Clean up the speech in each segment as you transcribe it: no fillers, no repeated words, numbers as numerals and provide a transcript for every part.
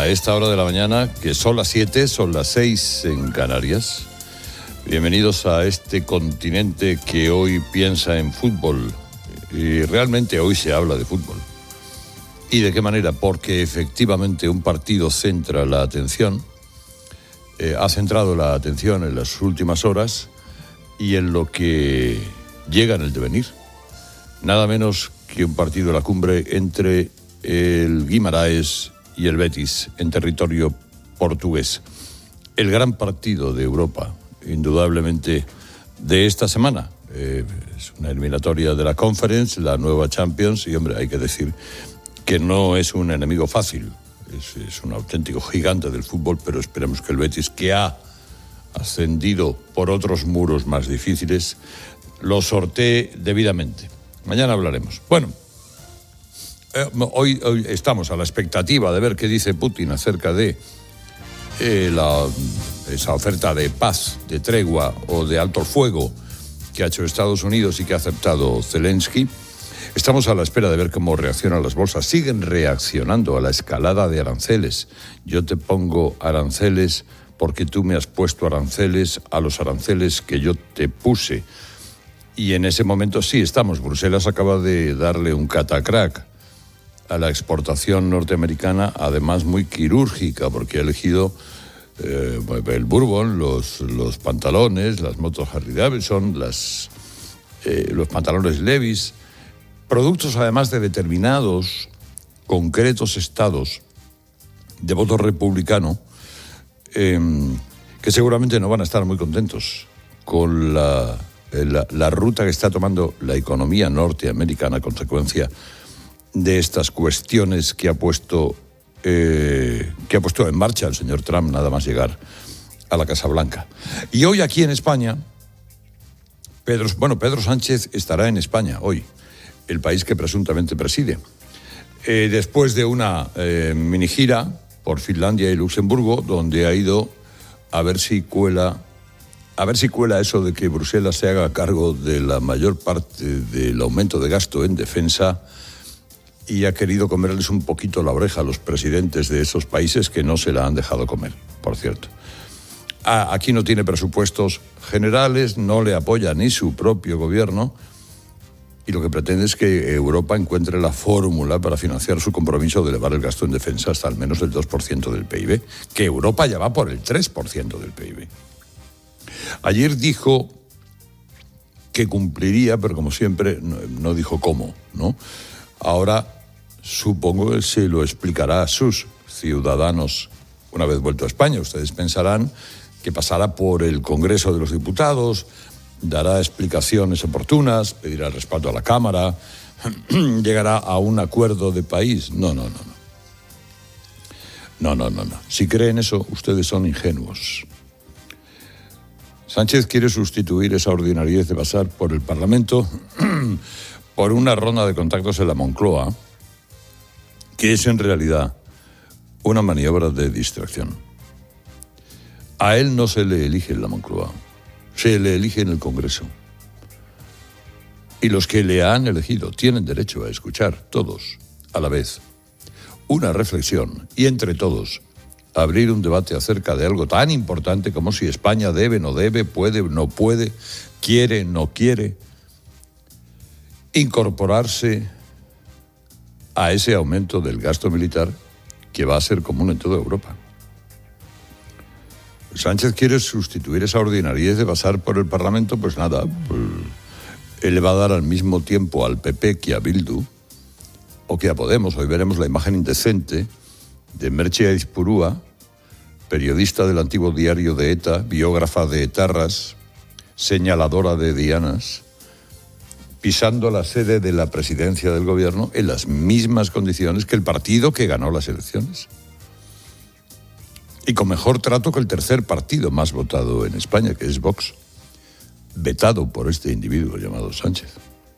a esta hora de la mañana, que son las 7, son las 6 en Canarias. Bienvenidos a este continente que hoy piensa en fútbol. Y realmente hoy se habla de fútbol. ¿Y de qué manera? Porque efectivamente un partido centra la atención, ha centrado la atención en las últimas horas y en lo que llega en el devenir. Nada menos que un partido de la cumbre entre el Guimarães y el Betis en territorio portugués. El gran partido de Europa, indudablemente, de esta semana. Es una eliminatoria de la Conference, la nueva Champions, y hombre, hay que decir que no es un enemigo fácil. Es un auténtico gigante del fútbol, pero esperemos que el Betis, que ha ascendido por otros muros más difíciles, lo sortee debidamente. Mañana hablaremos. Bueno, hoy estamos a la expectativa de ver qué dice Putin acerca de esa oferta de paz, de tregua o de alto fuego que ha hecho Estados Unidos y que ha aceptado Zelensky. Estamos a la espera de ver cómo reaccionan las bolsas. Siguen reaccionando a la escalada de aranceles. Yo te pongo aranceles porque tú me has puesto aranceles a los aranceles que yo te puse. Y en ese momento sí estamos. Bruselas acaba de darle un catacrack a la exportación norteamericana, además muy quirúrgica, porque ha elegido el Bourbon, los pantalones, las motos Harley Davidson, los pantalones Levi's, productos además de determinados concretos estados de voto republicano, que seguramente no van a estar muy contentos con la ruta que está tomando la economía norteamericana a consecuencia de estas cuestiones que ha puesto en marcha el señor Trump nada más llegar a la Casa Blanca. Y hoy aquí en España, Pedro Sánchez estará en España hoy, el país que presuntamente preside. Después de una mini gira por Finlandia y Luxemburgo, donde ha ido a ver si cuela eso de que Bruselas se haga cargo de la mayor parte del aumento de gasto en defensa, y ha querido comerles un poquito la oreja a los presidentes de esos países que no se la han dejado comer, por cierto. Aquí no tiene presupuestos generales, no le apoya ni su propio gobierno, y lo que pretende es que Europa encuentre la fórmula para financiar su compromiso de elevar el gasto en defensa hasta al menos el 2% del PIB, que Europa ya va por el 3% del PIB. Ayer dijo que cumpliría, pero como siempre no dijo cómo, ¿no? Ahora supongo que se lo explicará a sus ciudadanos una vez vuelto a España. Ustedes pensarán que pasará por el Congreso de los Diputados, dará explicaciones oportunas, pedirá el respaldo a la Cámara, llegará a un acuerdo de país. No. Si creen eso, ustedes son ingenuos. Sánchez quiere sustituir esa ordinariedad de pasar por el Parlamento por una ronda de contactos en la Moncloa, que es en realidad una maniobra de distracción. A él no se le elige en la Moncloa, se le elige en el Congreso. Y los que le han elegido tienen derecho a escuchar, todos, a la vez, una reflexión y entre todos abrir un debate acerca de algo tan importante como si España debe, no debe, puede, no puede, quiere, no quiere incorporarse a ese aumento del gasto militar que va a ser común en toda Europa. Sánchez quiere sustituir esa ordinariedad de pasar por el Parlamento, pues nada, él le va a dar al mismo tiempo al PP que a Bildu, o que a Podemos. Hoy veremos la imagen indecente de Merche Aizpurúa, periodista del antiguo diario de ETA, biógrafa de etarras, señaladora de dianas, pisando la sede de la presidencia del gobierno en las mismas condiciones que el partido que ganó las elecciones. Y con mejor trato que el tercer partido más votado en España, que es Vox, vetado por este individuo llamado Sánchez.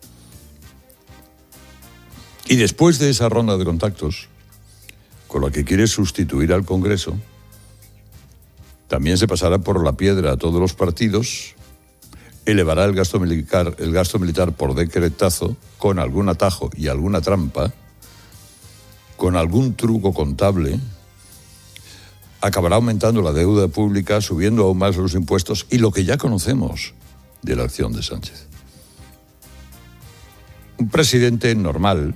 Y después de esa ronda de contactos, con la que quiere sustituir al Congreso, también se pasará por la piedra a todos los partidos, elevará el gasto militar por decretazo, con algún atajo y alguna trampa, con algún truco contable, acabará aumentando la deuda pública, subiendo aún más los impuestos y lo que ya conocemos de la acción de Sánchez. Un presidente normal,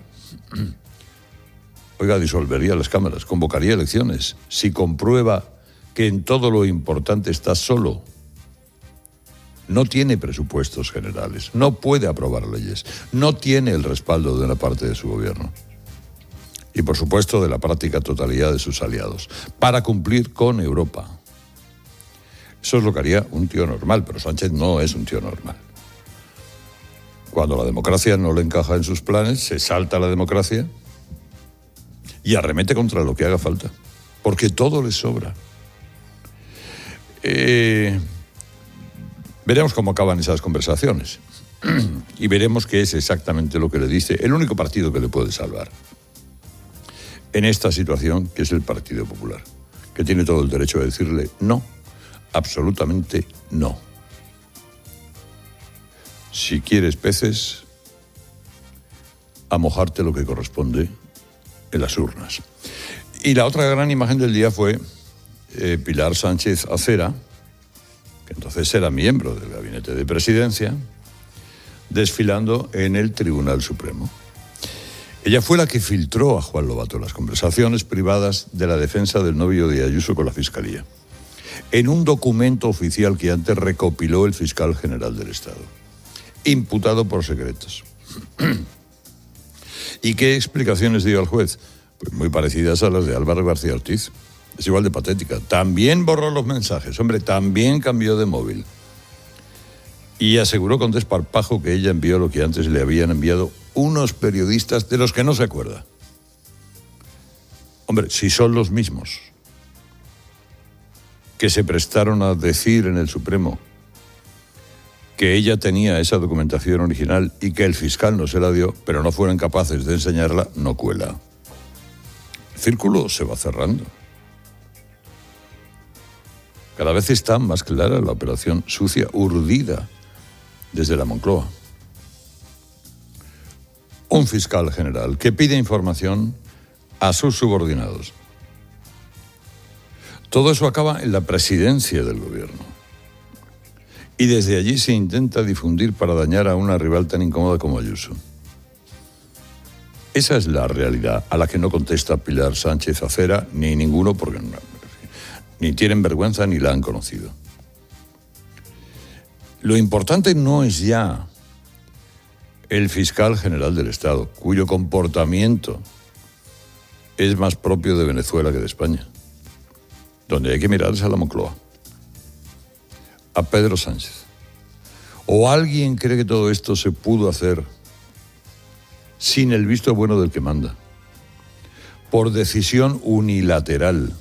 disolvería las cámaras, convocaría elecciones, si comprueba que en todo lo importante está solo. No tiene presupuestos generales, no puede aprobar leyes, no tiene el respaldo de una parte de su gobierno. Y por supuesto de la práctica totalidad de sus aliados, para cumplir con Europa. Eso es lo que haría un tío normal, pero Sánchez no es un tío normal. Cuando la democracia no le encaja en sus planes, se salta la democracia y arremete contra lo que haga falta, porque todo le sobra. Veremos cómo acaban esas conversaciones y veremos qué es exactamente lo que le dice el único partido que le puede salvar en esta situación, que es el Partido Popular, que tiene todo el derecho a decirle no, absolutamente no. Si quieres peces, a mojarte lo que corresponde en las urnas. Y la otra gran imagen del día fue Pilar Sánchez Acera, que entonces era miembro del gabinete de presidencia, desfilando en el Tribunal Supremo. Ella fue la que filtró a Juan Lobato las conversaciones privadas de la defensa del novio de Ayuso con la Fiscalía, en un documento oficial que antes recopiló el fiscal general del Estado, imputado por secretos. ¿Y qué explicaciones dio al juez? Pues muy parecidas a las de Álvaro García Ortiz. Es igual de patética. También borró los mensajes, también cambió de móvil. Y aseguró con desparpajo que ella envió lo que antes le habían enviado unos periodistas de los que no se acuerda. Si son los mismos que se prestaron a decir en el Supremo que ella tenía esa documentación original y que el fiscal no se la dio, pero no fueron capaces de enseñarla, no cuela. El círculo se va cerrando. Cada vez está más clara la operación sucia, urdida desde la Moncloa. Un fiscal general que pide información a sus subordinados. Todo eso acaba en la presidencia del gobierno. Y desde allí se intenta difundir para dañar a una rival tan incómoda como Ayuso. Esa es la realidad a la que no contesta Pilar Sánchez Acera ni ninguno, porque ni tienen vergüenza ni la han conocido. Lo importante no es ya el fiscal general del Estado, cuyo comportamiento es más propio de Venezuela que de España. Donde hay que mirarse a la Moncloa, a Pedro Sánchez. ¿O alguien cree que todo esto se pudo hacer sin el visto bueno del que manda? Por decisión unilateral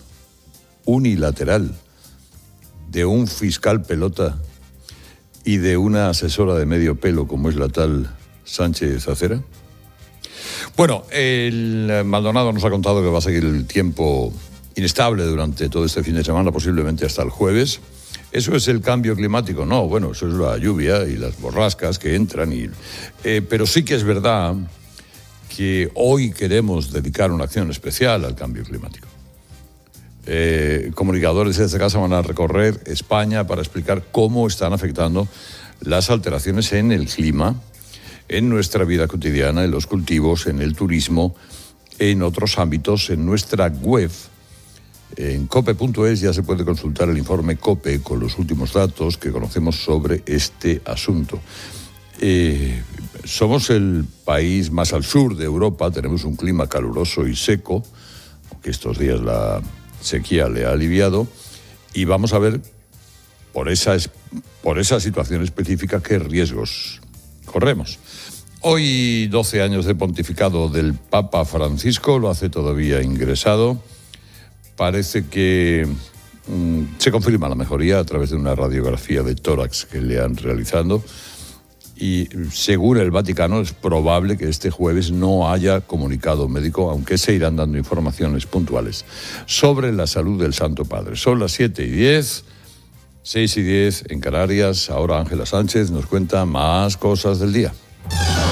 de un fiscal pelota y de una asesora de medio pelo como es la tal Sánchez Acera. Bueno, el Maldonado nos ha contado que va a seguir el tiempo inestable durante todo este fin de semana, posiblemente hasta el jueves. ¿Eso es el cambio climático? No, bueno, eso es la lluvia y las borrascas que entran. Pero sí que es verdad que hoy queremos dedicar una acción especial al cambio climático. Comunicadores de esta casa van a recorrer España para explicar cómo están afectando las alteraciones en el clima, en nuestra vida cotidiana, en los cultivos, en el turismo, en otros ámbitos. En nuestra web, en cope.es, ya se puede consultar el informe COPE con los últimos datos que conocemos sobre este asunto. Somos el país más al sur de Europa, tenemos un clima caluroso y seco, aunque estos días la sequía le ha aliviado, y vamos a ver por esa situación específica qué riesgos corremos. Hoy, 12 años de pontificado del Papa Francisco, lo hace todavía ingresado. Parece que se confirma la mejoría a través de una radiografía de tórax que le han realizado. Y según el Vaticano es probable que este jueves no haya comunicado médico, aunque se irán dando informaciones puntuales sobre la salud del Santo Padre. Son las 7:10, 6:10 en Canarias. Ahora Ángela Sánchez nos cuenta más cosas del día.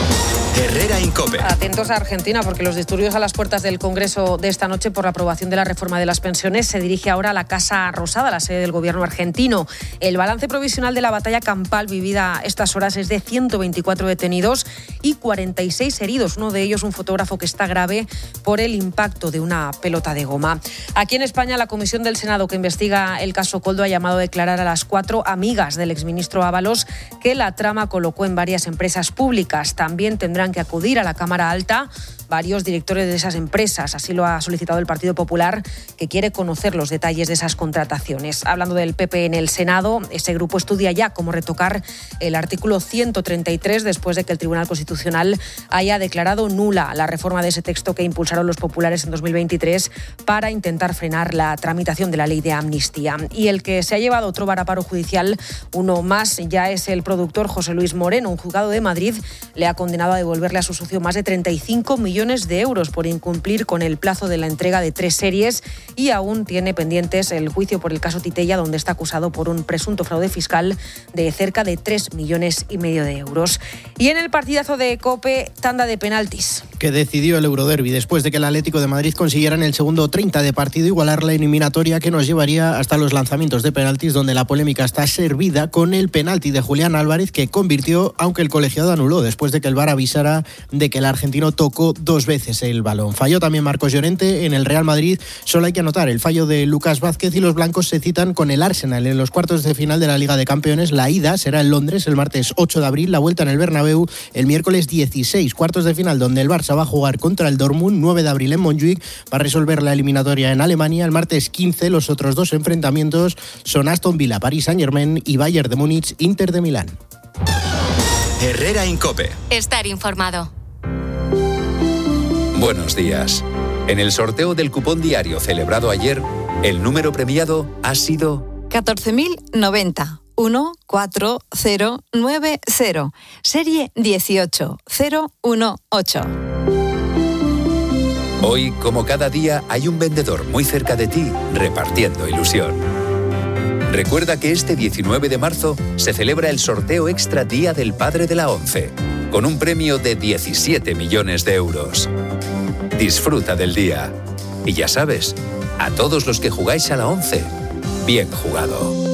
Herrera Incope. Atentos a Argentina, porque los disturbios a las puertas del Congreso de esta noche por la aprobación de la reforma de las pensiones se dirige ahora a la Casa Rosada, la sede del gobierno argentino. El balance provisional de la batalla campal vivida a estas horas es de 124 detenidos y 46 heridos. Uno de ellos, un fotógrafo que está grave por el impacto de una pelota de goma. Aquí en España, la comisión del Senado que investiga el caso Koldo ha llamado a declarar a las 4 amigas del exministro Ábalos que la trama colocó en varias empresas públicas. También tendrán que acudir a la Cámara Alta varios directores de esas empresas. Así lo ha solicitado el Partido Popular, que quiere conocer los detalles de esas contrataciones. Hablando del PP en el Senado, ese grupo estudia ya cómo retocar el artículo 133 después de que el Tribunal Constitucional haya declarado nula la reforma de ese texto que impulsaron los populares en 2023 para intentar frenar la tramitación de la ley de amnistía. Y el que se ha llevado otro varaparo judicial, uno más, ya es el productor José Luis Moreno. Un juzgado de Madrid le ha condenado a devolverle a su socio más de 35 millones de euros por incumplir con el plazo de la entrega de 3 series, y aún tiene pendientes el juicio por el caso Titella, donde está acusado por un presunto fraude fiscal de cerca de 3,5 millones de euros. Y en el partidazo de COPE, tanda de penaltis. Que decidió el Euroderbi después de que el Atlético de Madrid consiguiera en el segundo 30 de partido igualar la eliminatoria, que nos llevaría hasta los lanzamientos de penaltis, donde la polémica está servida con el penalti de Julián Álvarez, que convirtió, aunque el colegiado anuló después de que el VAR avisara de que el argentino tocó 2 veces el balón. Falló también Marcos Llorente en el Real Madrid. Solo hay que anotar el fallo de Lucas Vázquez, y los blancos se citan con el Arsenal en los cuartos de final de la Liga de Campeones. La ida será en Londres el martes 8 de abril, la vuelta en el Bernabéu el miércoles 16. Cuartos de final donde el Barça va a jugar contra el Dortmund, 9 de abril en Montjuic, para resolver la eliminatoria en Alemania. El martes 15 los otros 2 enfrentamientos son Aston Villa, Paris Saint-Germain, y Bayern de Múnich, Inter de Milán. Herrera Incope. Estar informado. Buenos días. En el sorteo del cupón diario celebrado ayer, el número premiado ha sido 14.090. 14090. Serie 18018. Hoy, como cada día, hay un vendedor muy cerca de ti repartiendo ilusión. Recuerda que este 19 de marzo se celebra el sorteo extra Día del Padre de la ONCE, con un premio de 17 millones de euros. Disfruta del día. Y ya sabes, a todos los que jugáis a la ONCE, bien jugado.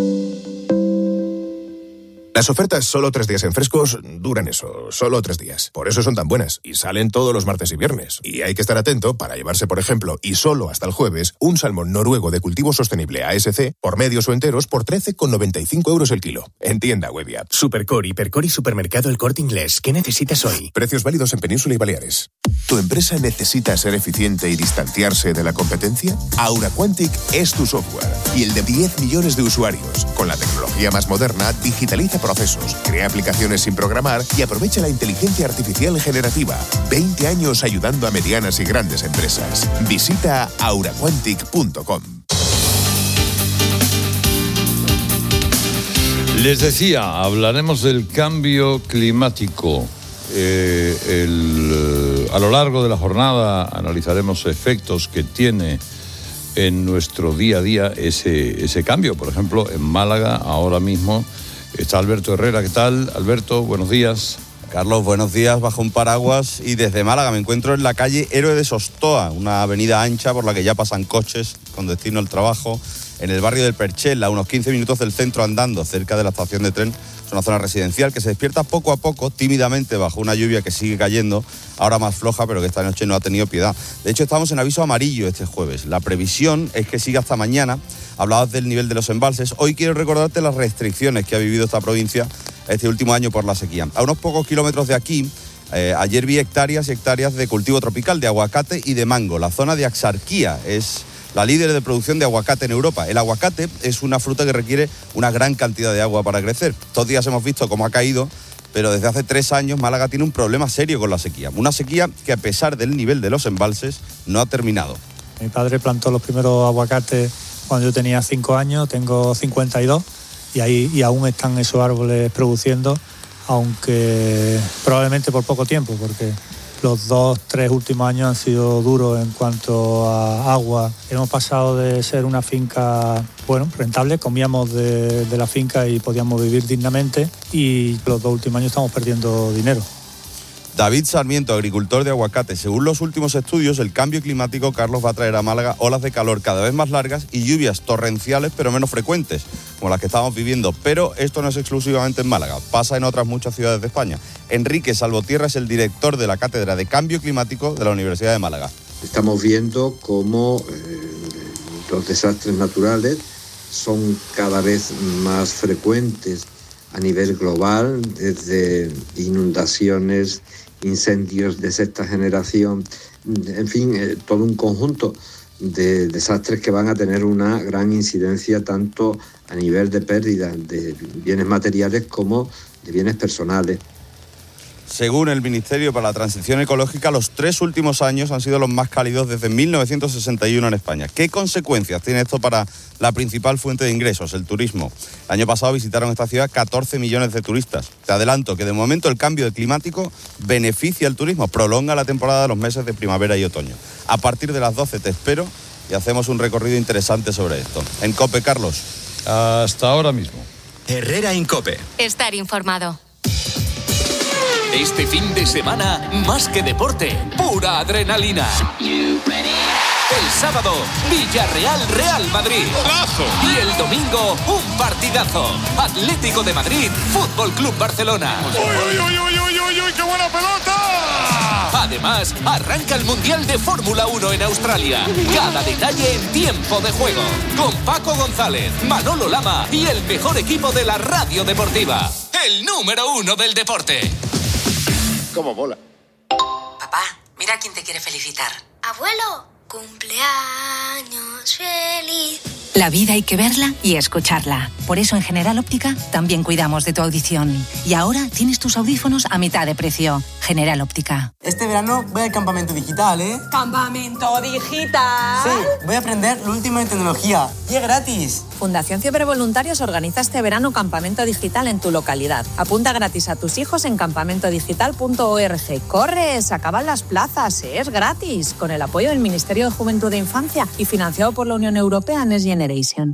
Las ofertas solo 3 días en Frescos duran eso, solo 3 días. Por eso son tan buenas y salen todos los martes y viernes. Y hay que estar atento para llevarse, por ejemplo, y solo hasta el jueves, un salmón noruego de cultivo sostenible ASC por medios o enteros por 13,95 euros el kilo. En tienda web y app. Supercore, Hipercore y Supermercado El Corte Inglés. ¿Qué necesitas hoy? Precios válidos en Península y Baleares. ¿Tu empresa necesita ser eficiente y distanciarse de la competencia? Aura Quantic es tu software y el de 10 millones de usuarios. Con la tecnología más moderna, digitaliza procesos, crea aplicaciones sin programar y aprovecha la inteligencia artificial generativa. 20 años ayudando a medianas y grandes empresas. Visita auraquantic.com. Les decía, hablaremos del cambio climático. A lo largo de la jornada analizaremos efectos que tiene en nuestro día a día ese cambio. Por ejemplo, en Málaga ahora mismo está Alberto Herrera. ¿Qué tal, Alberto? Buenos días. Carlos, buenos días. Bajo un paraguas y desde Málaga me encuentro en la calle Héroe de Sostoa, una avenida ancha por la que ya pasan coches con destino al trabajo, en el barrio del Perchel, a unos 15 minutos del centro andando, cerca de la estación de tren. Es una zona residencial que se despierta poco a poco, tímidamente, bajo una lluvia que sigue cayendo, ahora más floja, pero que esta noche no ha tenido piedad. De hecho, estamos en aviso amarillo este jueves. La previsión es que siga hasta mañana. Hablabas del nivel de los embalses. Hoy quiero recordarte las restricciones que ha vivido esta provincia este último año por la sequía. A unos pocos kilómetros de aquí, ayer vi hectáreas y hectáreas de cultivo tropical, de aguacate y de mango. La zona de Axarquía es la líder de producción de aguacate en Europa. El aguacate es una fruta que requiere una gran cantidad de agua para crecer. Estos días hemos visto cómo ha caído, pero desde hace 3 años Málaga tiene un problema serio con la sequía. Una sequía que, a pesar del nivel de los embalses, no ha terminado. Mi padre plantó los primeros aguacates cuando yo tenía 5 años, tengo 52, y aún están esos árboles produciendo, aunque probablemente por poco tiempo, porque los 2-3 últimos años han sido duros en cuanto a agua. Hemos pasado de ser una finca, rentable, comíamos de la finca y podíamos vivir dignamente, y los 2 últimos años estamos perdiendo dinero. David Sarmiento, agricultor de aguacate. Según los últimos estudios, el cambio climático, Carlos, va a traer a Málaga olas de calor cada vez más largas y lluvias torrenciales pero menos frecuentes, como las que estamos viviendo. Pero esto no es exclusivamente en Málaga, pasa en otras muchas ciudades de España. Enrique Salvotierra es el director de la Cátedra de Cambio Climático de la Universidad de Málaga. Estamos viendo cómo los desastres naturales son cada vez más frecuentes a nivel global, desde inundaciones, incendios de sexta generación, en fin, todo un conjunto de desastres que van a tener una gran incidencia tanto a nivel de pérdida de bienes materiales como de bienes personales. Según el Ministerio para la Transición Ecológica, los 3 últimos años han sido los más cálidos desde 1961 en España. ¿Qué consecuencias tiene esto para la principal fuente de ingresos, el turismo? El año pasado visitaron esta ciudad 14 millones de turistas. Te adelanto que de momento el cambio climático beneficia al turismo, prolonga la temporada de los meses de primavera y otoño. A partir de las 12 te espero y hacemos un recorrido interesante sobre esto. En COPE, Carlos. Hasta ahora mismo. Herrera en COPE. Estar informado. Este fin de semana, más que deporte, pura adrenalina. El sábado, Villarreal-Real Madrid. Y el domingo, un partidazo. Atlético de Madrid, Fútbol Club Barcelona. ¡Uy, qué buena pelota! Además, arranca el Mundial de Fórmula 1 en Australia. Cada detalle en Tiempo de Juego. Con Paco González, Manolo Lama y el mejor equipo de la radio deportiva. El número 1 del deporte. ¡Cómo mola! Papá, mira quién te quiere felicitar. Abuelo, cumpleaños feliz. La vida hay que verla y escucharla. Por eso en General Óptica también cuidamos de tu audición. Y ahora tienes tus audífonos a mitad de precio. General Óptica. Este verano voy al campamento digital, ¿eh? ¿Campamento digital? Sí, voy a aprender lo último en tecnología. Y es gratis. Fundación Cibervoluntarios organiza este verano campamento digital en tu localidad. Apunta gratis a tus hijos en campamentodigital.org. ¡Corre! Se acaban las plazas, es gratis. Con el apoyo del Ministerio de Juventud e Infancia y financiado por la Unión Europea Next Generation.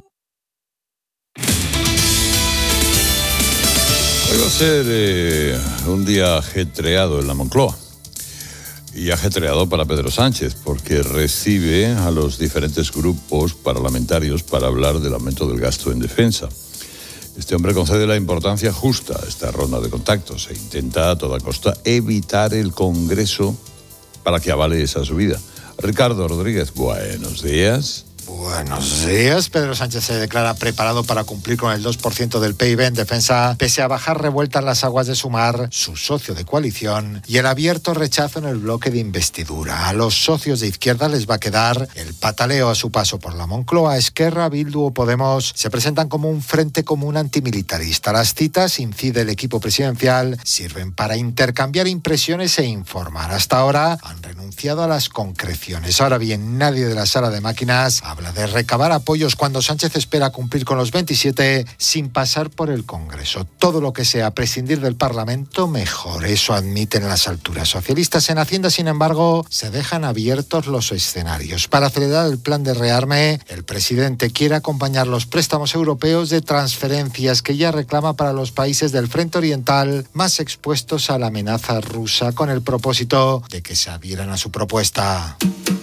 Hoy va a ser un día ajetreado en la Moncloa. Y ajetreado para Pedro Sánchez, porque recibe a los diferentes grupos parlamentarios para hablar del aumento del gasto en defensa. Este hombre concede la importancia justa a esta ronda de contactos e intenta a toda costa evitar el Congreso para que avale esa subida. Ricardo Rodríguez, buenos días. Buenos días. Pedro Sánchez se declara preparado para cumplir con el 2% del PIB en defensa, pese a bajar revueltas las aguas de Sumar, su socio de coalición, y el abierto rechazo en el bloque de investidura. A los socios de izquierda les va a quedar el pataleo a su paso por la Moncloa. Esquerra, Bildu o Podemos se presentan como un frente común antimilitarista. Las citas, incide el equipo presidencial, sirven para intercambiar impresiones e informar. Hasta ahora han renunciado a las concreciones. Ahora bien, nadie de la sala de máquinas habla de recabar apoyos cuando Sánchez espera cumplir con los 27 sin pasar por el Congreso. Todo lo que sea prescindir del Parlamento, mejor. Eso admiten las alturas. Socialistas en Hacienda, sin embargo, se dejan abiertos los escenarios. Para acelerar el plan de rearme, el presidente quiere acompañar los préstamos europeos de transferencias que ya reclama para los países del Frente Oriental más expuestos a la amenaza rusa, con el propósito de que se adhieran a su propuesta.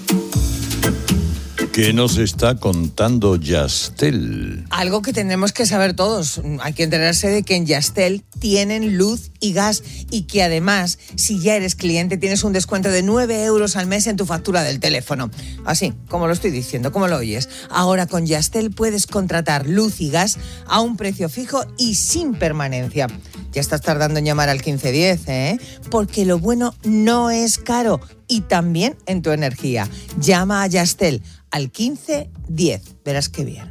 ¿Qué nos está contando Yastel? Algo que tenemos que saber todos. Hay que enterarse de que en Yastel tienen luz y gas y que además, si ya eres cliente, tienes un descuento de 9 euros al mes en tu factura del teléfono. Así, como lo estoy diciendo, como lo oyes. Ahora con Yastel puedes contratar luz y gas a un precio fijo y sin permanencia. Ya estás tardando en llamar al 1510, ¿eh? Porque lo bueno no es caro y también en tu energía. Llama a Yastel al 1510. Verás qué bien.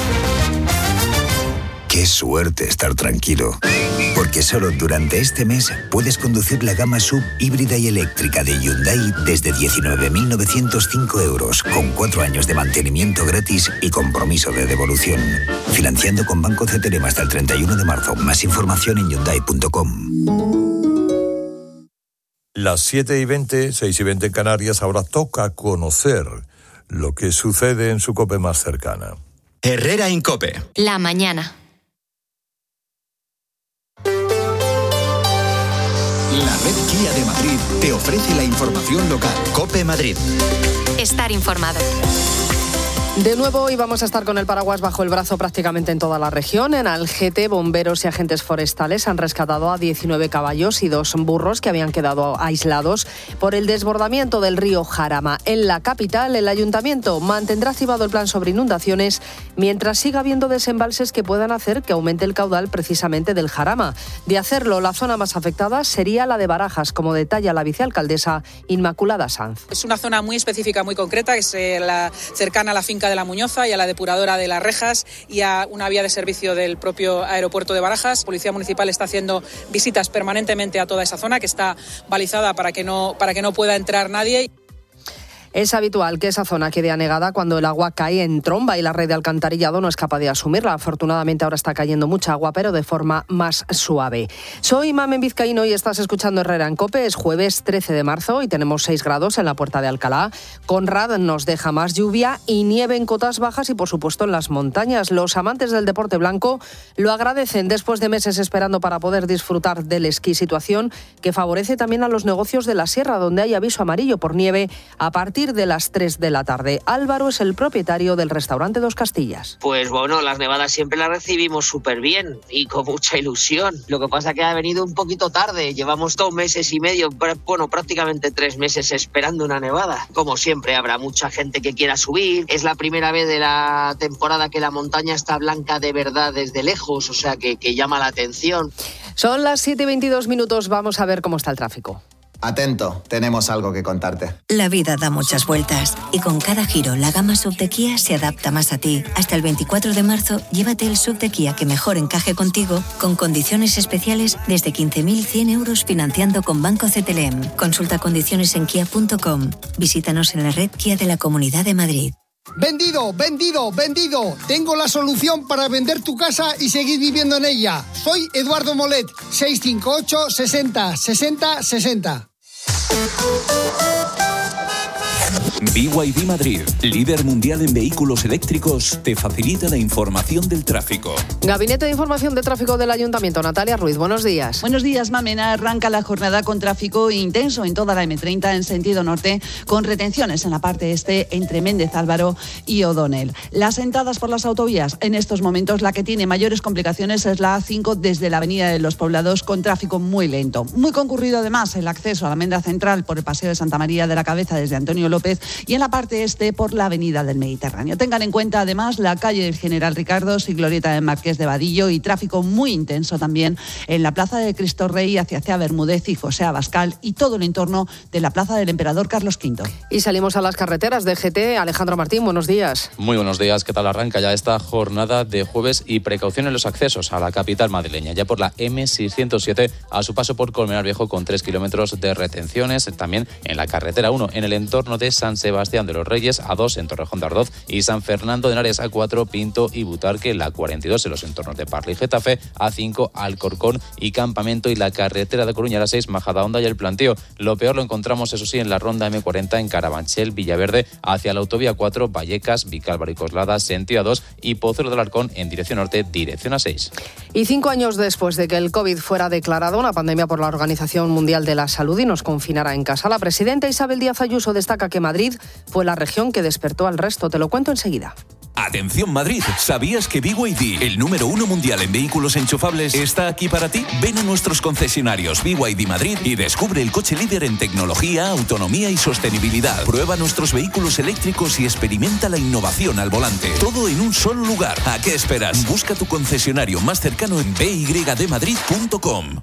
Qué suerte estar tranquilo, porque solo durante este mes puedes conducir la gama SUV híbrida y eléctrica de Hyundai desde 19.905 euros, con 4 años de mantenimiento gratis y compromiso de devolución. Financiando con Banco CTLM hasta el 31 de marzo. Más información en Hyundai.com. Las 7:20, 6:20 en Canarias, ahora toca conocer lo que sucede en su COPE más cercana. Herrera en COPE. La mañana. La red Kia de Madrid te ofrece la información local. COPE Madrid. Estar informado. De nuevo, hoy vamos a estar con el paraguas bajo el brazo prácticamente en toda la región. En Algete, bomberos y agentes forestales han rescatado a 19 caballos y 2 burros que habían quedado aislados por el desbordamiento del río Jarama. En la capital, el ayuntamiento mantendrá activado el plan sobre inundaciones mientras siga habiendo desembalses que puedan hacer que aumente el caudal precisamente del Jarama. De hacerlo, la zona más afectada sería la de Barajas, como detalla la vicealcaldesa Inmaculada Sanz. Es una zona muy específica, muy concreta, que es cercana a la finca de la Muñoza y a la depuradora de Las Rejas y a una vía de servicio del propio aeropuerto de Barajas. La Policía Municipal está haciendo visitas permanentemente a toda esa zona, que está balizada para que no pueda entrar nadie. Es habitual que esa zona quede anegada cuando el agua cae en tromba y la red de alcantarillado no es capaz de asumirla. Afortunadamente ahora está cayendo mucha agua, pero de forma más suave. Soy Mamen Vizcaíno y estás escuchando Herrera en COPE. Es jueves 13 de marzo y tenemos 6 grados en la Puerta de Alcalá. Conrad nos deja más lluvia y nieve en cotas bajas y, por supuesto, en las montañas. Los amantes del deporte blanco lo agradecen después de meses esperando para poder disfrutar del esquí, situación que favorece también a los negocios de la sierra, donde hay aviso amarillo por nieve a partir de las 3 de la tarde. Álvaro es el propietario del restaurante Dos Castillas. Pues bueno, las nevadas siempre las recibimos súper bien y con mucha ilusión. Lo que pasa es que ha venido un poquito tarde. Llevamos 2 meses y medio, bueno, prácticamente 3 meses esperando una nevada. Como siempre, habrá mucha gente que quiera subir. Es la primera vez de la temporada que la montaña está blanca de verdad desde lejos, o sea que llama la atención. Son las 7:22 minutos. Vamos a ver cómo está el tráfico. Atento, tenemos algo que contarte. La vida da muchas vueltas y con cada giro la gama SUV de Kia se adapta más a ti. Hasta el 24 de marzo, llévate el SUV de Kia que mejor encaje contigo con condiciones especiales desde 15.100 euros financiando con Banco CTLM. Consulta condiciones en kia.com. Visítanos en la red Kia de la Comunidad de Madrid. ¡Vendido, vendido, vendido! Tengo la solución para vender tu casa y seguir viviendo en ella. Soy Eduardo Molet, 658 60 60 60. BYD Madrid, líder mundial en vehículos eléctricos, te facilita la información del tráfico. Gabinete de Información de Tráfico del Ayuntamiento. Natalia Ruiz, buenos días. Buenos días, Mamena. Arranca la jornada con tráfico intenso en toda la M30 en sentido norte, con retenciones en la parte este entre Méndez Álvaro y O'Donnell. Las entradas por las autovías, en estos momentos la que tiene mayores complicaciones es la A5 desde la Avenida de los Poblados, con tráfico muy lento. Muy concurrido además el acceso a la Menda Central por el Paseo de Santa María de la Cabeza desde Antonio López y en la parte este por la Avenida del Mediterráneo. Tengan en cuenta además la calle del General Ricardos y glorieta del Marqués de Vadillo, y tráfico muy intenso también en la Plaza de Cristo Rey hacia Bermúdez y José Abascal y todo el entorno de la Plaza del Emperador Carlos V. Y salimos a las carreteras de GT. Alejandro Martín, buenos días. Muy buenos días. ¿Qué tal arranca ya esta jornada de jueves? Y precaución en los accesos a la capital madrileña, ya por la M607 a su paso por Colmenar Viejo, con 3 kilómetros de retenciones. También en la carretera 1 en el entorno de San Sebastián de los Reyes, A2 en Torrejón de Ardoz y San Fernando de Henares, A4 Pinto y Butarque, la 42 en los entornos de Parla y Getafe, A5 Alcorcón y Campamento, y la carretera de Coruña, la 6 Majadahonda y El Plantío. Lo peor lo encontramos, eso sí, en la ronda M40 en Carabanchel, Villaverde, hacia la autovía 4, Vallecas, Vicálvaro y Coslada, sentido A2 y Pozuelo del Arcón en dirección norte, dirección A6. Y 5 años después de que el COVID fuera declarado una pandemia por la Organización Mundial de la Salud y nos confinara en casa, la presidenta Isabel Díaz Ayuso destaca que Madrid fue la región que despertó al resto. Te lo cuento enseguida. Atención Madrid, ¿sabías que BYD, el número 1 mundial en vehículos enchufables, está aquí para ti? Ven a nuestros concesionarios BYD Madrid y descubre el coche líder en tecnología, autonomía y sostenibilidad. Prueba nuestros vehículos eléctricos y experimenta la innovación al volante. Todo en un solo lugar. ¿A qué esperas? Busca tu concesionario más cercano en byddmadrid.com.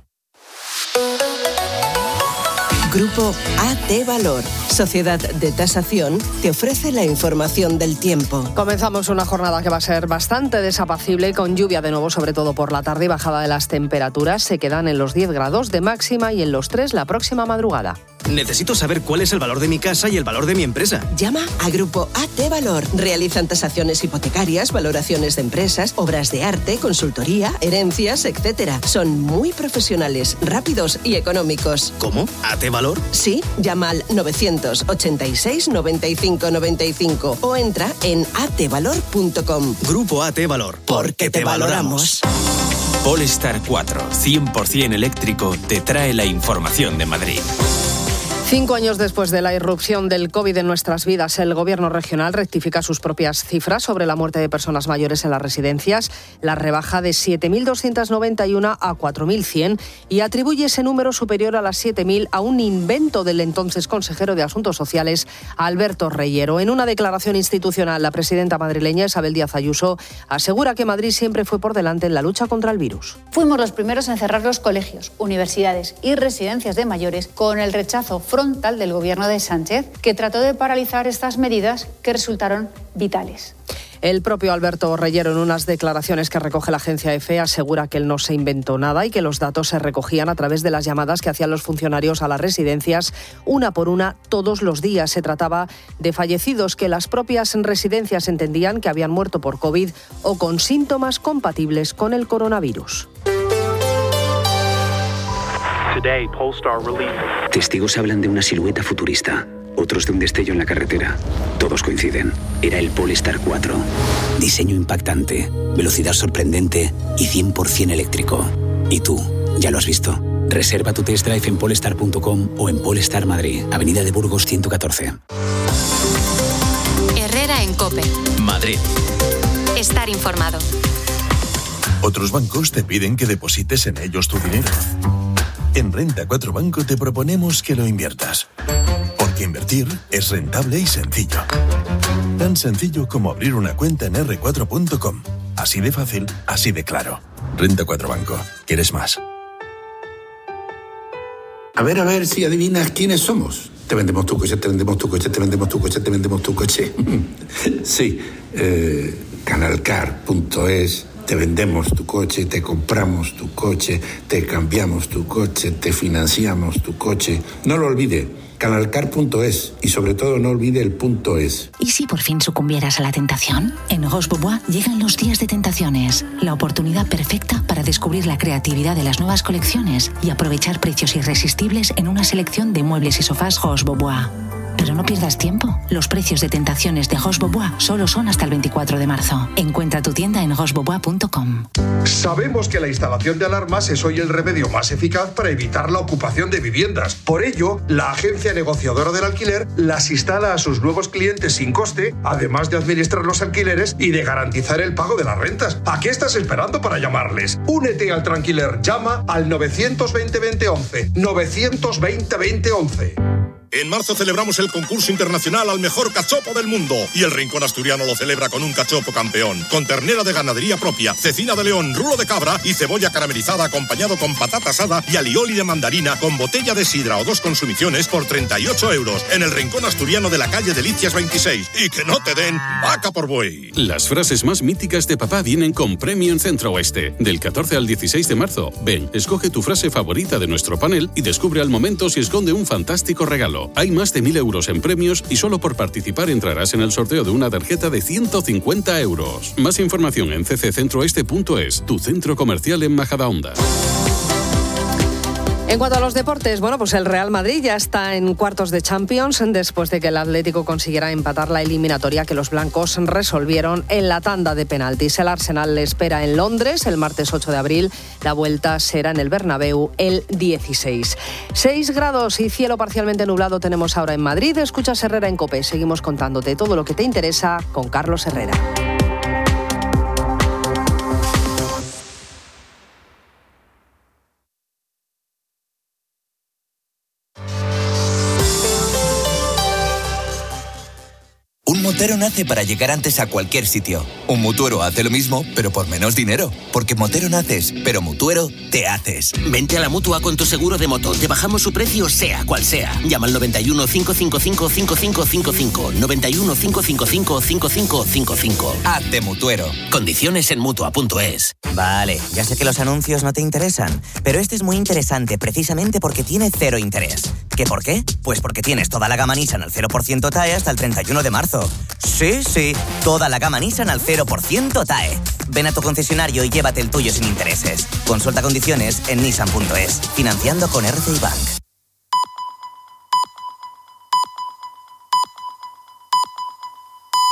Grupo AT Valor, sociedad de tasación, te ofrece la información del tiempo. Comenzamos una jornada que va a ser bastante desapacible, con lluvia de nuevo, sobre todo por la tarde, y bajada de las temperaturas. Se quedan en los 10 grados de máxima y en los 3 la próxima madrugada. Necesito saber cuál es el valor de mi casa y el valor de mi empresa. Llama a Grupo AT Valor. Realizan tasaciones hipotecarias, valoraciones de empresas, obras de arte, consultoría, herencias, etc. Son muy profesionales, rápidos y económicos. ¿Cómo? ¿AT Valor? Sí, llama al 986 95 95 o entra en atvalor.com. Grupo AT Valor. Porque te valoramos. Polestar 4, 100% eléctrico, te trae la información de Madrid. 5 años después de la irrupción del COVID en nuestras vidas, el Gobierno regional rectifica sus propias cifras sobre la muerte de personas mayores en las residencias, la rebaja de 7.291 a 4.100 y atribuye ese número superior a las 7.000 a un invento del entonces consejero de Asuntos Sociales, Alberto Reyero. En una declaración institucional, la presidenta madrileña Isabel Díaz Ayuso asegura que Madrid siempre fue por delante en la lucha contra el virus. Fuimos los primeros en cerrar los colegios, universidades y residencias de mayores con el rechazo frontal del gobierno de Sánchez, que trató de paralizar estas medidas que resultaron vitales. El propio Alberto Reyero, en unas declaraciones que recoge la agencia EFE, asegura que él no se inventó nada y que los datos se recogían a través de las llamadas que hacían los funcionarios a las residencias, una por una, todos los días. Se trataba de fallecidos que las propias residencias entendían que habían muerto por COVID o con síntomas compatibles con el coronavirus. Testigos hablan de una silueta futurista, otros de un destello en la carretera. Todos coinciden. Era el Polestar 4. Diseño impactante, velocidad sorprendente y 100% eléctrico. ¿Y tú? ¿Ya lo has visto? Reserva tu test drive en polestar.com o en Polestar Madrid, Avenida de Burgos 114. Herrera en COPE. Madrid. Estar informado. Otros bancos te piden que deposites en ellos tu dinero. En Renta 4 Banco te proponemos que lo inviertas. Porque invertir es rentable y sencillo. Tan sencillo como abrir una cuenta en r4.com. Así de fácil, así de claro. Renta 4 Banco. ¿Quieres más? A ver si adivinas quiénes somos. Te vendemos tu coche, te vendemos tu coche, te vendemos tu coche, te vendemos tu coche. Sí, canalcar.es. Te vendemos tu coche, te compramos tu coche, te cambiamos tu coche, te financiamos tu coche. No lo olvide, canalcar.es y sobre todo no olvide el .es. ¿Y si por fin sucumbieras a la tentación? En Roche Bobois llegan los días de tentaciones, la oportunidad perfecta para descubrir la creatividad de las nuevas colecciones y aprovechar precios irresistibles en una selección de muebles y sofás Roche Bobois. Pero no pierdas tiempo. Los precios de tentaciones de Roche Bobois solo son hasta el 24 de marzo. Encuentra tu tienda en rochebobois.com. Sabemos que la instalación de alarmas es hoy el remedio más eficaz para evitar la ocupación de viviendas. Por ello, la agencia negociadora del alquiler las instala a sus nuevos clientes sin coste, además de administrar los alquileres y de garantizar el pago de las rentas. ¿A qué estás esperando para llamarles? Únete al Tranquiler. Llama al 920-2011. 920-2011. En marzo celebramos el concurso internacional al mejor cachopo del mundo y el Rincón Asturiano lo celebra con un cachopo campeón, con ternera de ganadería propia, cecina de león, rulo de cabra y cebolla caramelizada acompañado con patata asada y alioli de mandarina con botella de sidra o 2 consumiciones por 38 euros en el Rincón Asturiano de la calle Delicias 26. Y que no te den vaca por buey. Las frases más míticas de papá vienen con premio en Centro Oeste. Del 14 al 16 de marzo. Ven, escoge tu frase favorita de nuestro panel y descubre al momento si esconde un fantástico regalo. Hay más de 1.000 euros en premios y solo por participar entrarás en el sorteo de una tarjeta de 150 euros. Más información en cccentroeste.es, tu centro comercial en Majadahonda. En cuanto a los deportes, bueno, pues el Real Madrid ya está en cuartos de Champions después de que el Atlético consiguiera empatar la eliminatoria que los blancos resolvieron en la tanda de penaltis. El Arsenal le espera en Londres el martes 8 de abril. La vuelta será en el Bernabéu el 16. 6 grados y cielo parcialmente nublado tenemos ahora en Madrid. Escuchas Herrera en COPE. Seguimos contándote todo lo que te interesa con Carlos Herrera. Un motero nace para llegar antes a cualquier sitio. Un mutuero hace lo mismo, pero por menos dinero. Porque motero naces, pero mutuero te haces. Vente a la Mutua con tu seguro de moto. Te bajamos su precio sea cual sea. Llama al 91 555 5555. 91 555 5555. Hazte mutuero. Condiciones en Mutua.es. Vale, ya sé que los anuncios no te interesan, pero este es muy interesante precisamente porque tiene 0 interés. ¿Qué por qué? Pues porque tienes toda la gama Nissan al 0% TAE hasta el 31 de marzo. Sí, toda la gama Nissan al 0% TAE. Ven a tu concesionario y llévate el tuyo sin intereses. Consulta condiciones en nissan.es. Financiando con RCI Bank.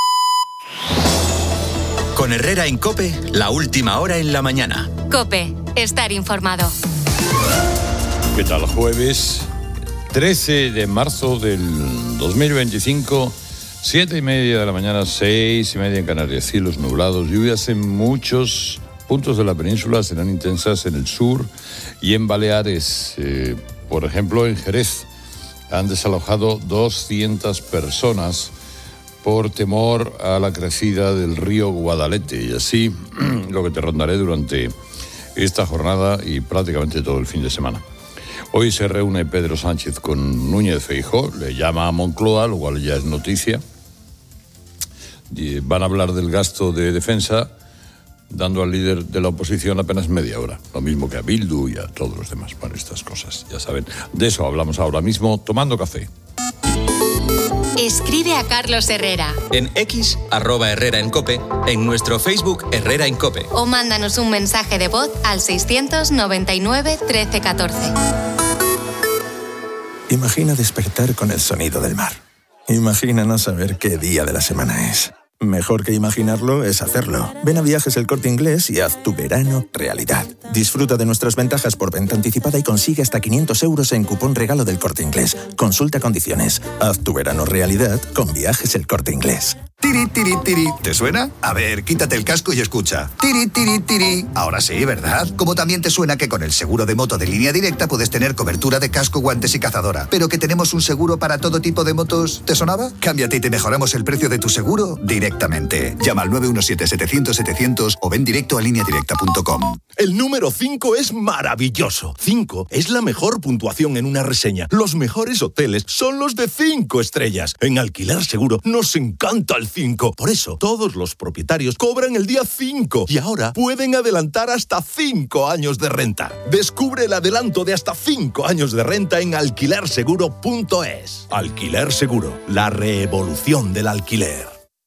Con Herrera en COPE, la última hora en la mañana. COPE, estar informado. ¿Qué tal? Jueves 13 de marzo del 2025, 7:30 de la mañana, 6:30 en Canarias, cielos nublados, lluvias en muchos puntos de la península, serán intensas en el sur y en Baleares. Por ejemplo, en Jerez han desalojado 200 personas por temor a la crecida del río Guadalete, y así lo que te rondaré durante esta jornada y prácticamente todo el fin de semana. Hoy se reúne Pedro Sánchez con Núñez Feijóo, le llama a Moncloa, lo cual ya es noticia. Y van a hablar del gasto de defensa, dando al líder de la oposición apenas media hora, lo mismo que a Bildu y a todos los demás. Bueno, estas cosas, ya saben. De eso hablamos ahora mismo, tomando café. Escribe a Carlos Herrera. En X, @Herrera en COPE, en nuestro Facebook Herrera en COPE. O mándanos un mensaje de voz al 699 1314. Imagina despertar con el sonido del mar. Imagina no saber qué día de la semana es. Mejor que imaginarlo es hacerlo. Ven a Viajes El Corte Inglés y haz tu verano realidad. Disfruta de nuestras ventajas por venta anticipada y consigue hasta 500 euros en cupón regalo del Corte Inglés. Consulta condiciones. Haz tu verano realidad con Viajes El Corte Inglés. Tiri, tiri, tiri. ¿Te suena? A ver, quítate el casco y escucha. Tiri, tiri, tiri. Ahora sí, ¿verdad? Como también te suena que con el seguro de moto de Línea Directa puedes tener cobertura de casco, guantes y cazadora. Pero que tenemos un seguro para todo tipo de motos. ¿Te sonaba? Cámbiate y te mejoramos el precio de tu seguro directamente. Llama al 917-700-700 o ven directo a lineadirecta.com. El número 5 es maravilloso. 5 es la mejor puntuación en una reseña. Los mejores hoteles son los de 5 estrellas. En Alquiler Seguro nos encanta el 5. Por eso, todos los propietarios cobran el día 5 y ahora pueden adelantar hasta 5 años de renta. Descubre el adelanto de hasta 5 años de renta en alquilerseguro.es. Alquiler Seguro, la revolución del alquiler.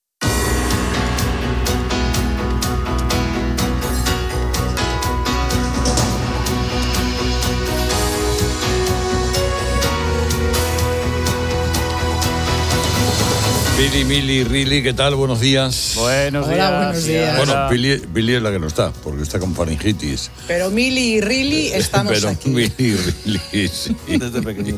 Pili, Mili, Rili, ¿qué tal? Buenos días. Buenos días. Hola, buenos días. Bueno, Pili es la que no está, porque está con faringitis. Pero Mili y Rili estamos Pero aquí. Mili y Rili, sí. Desde pequeño.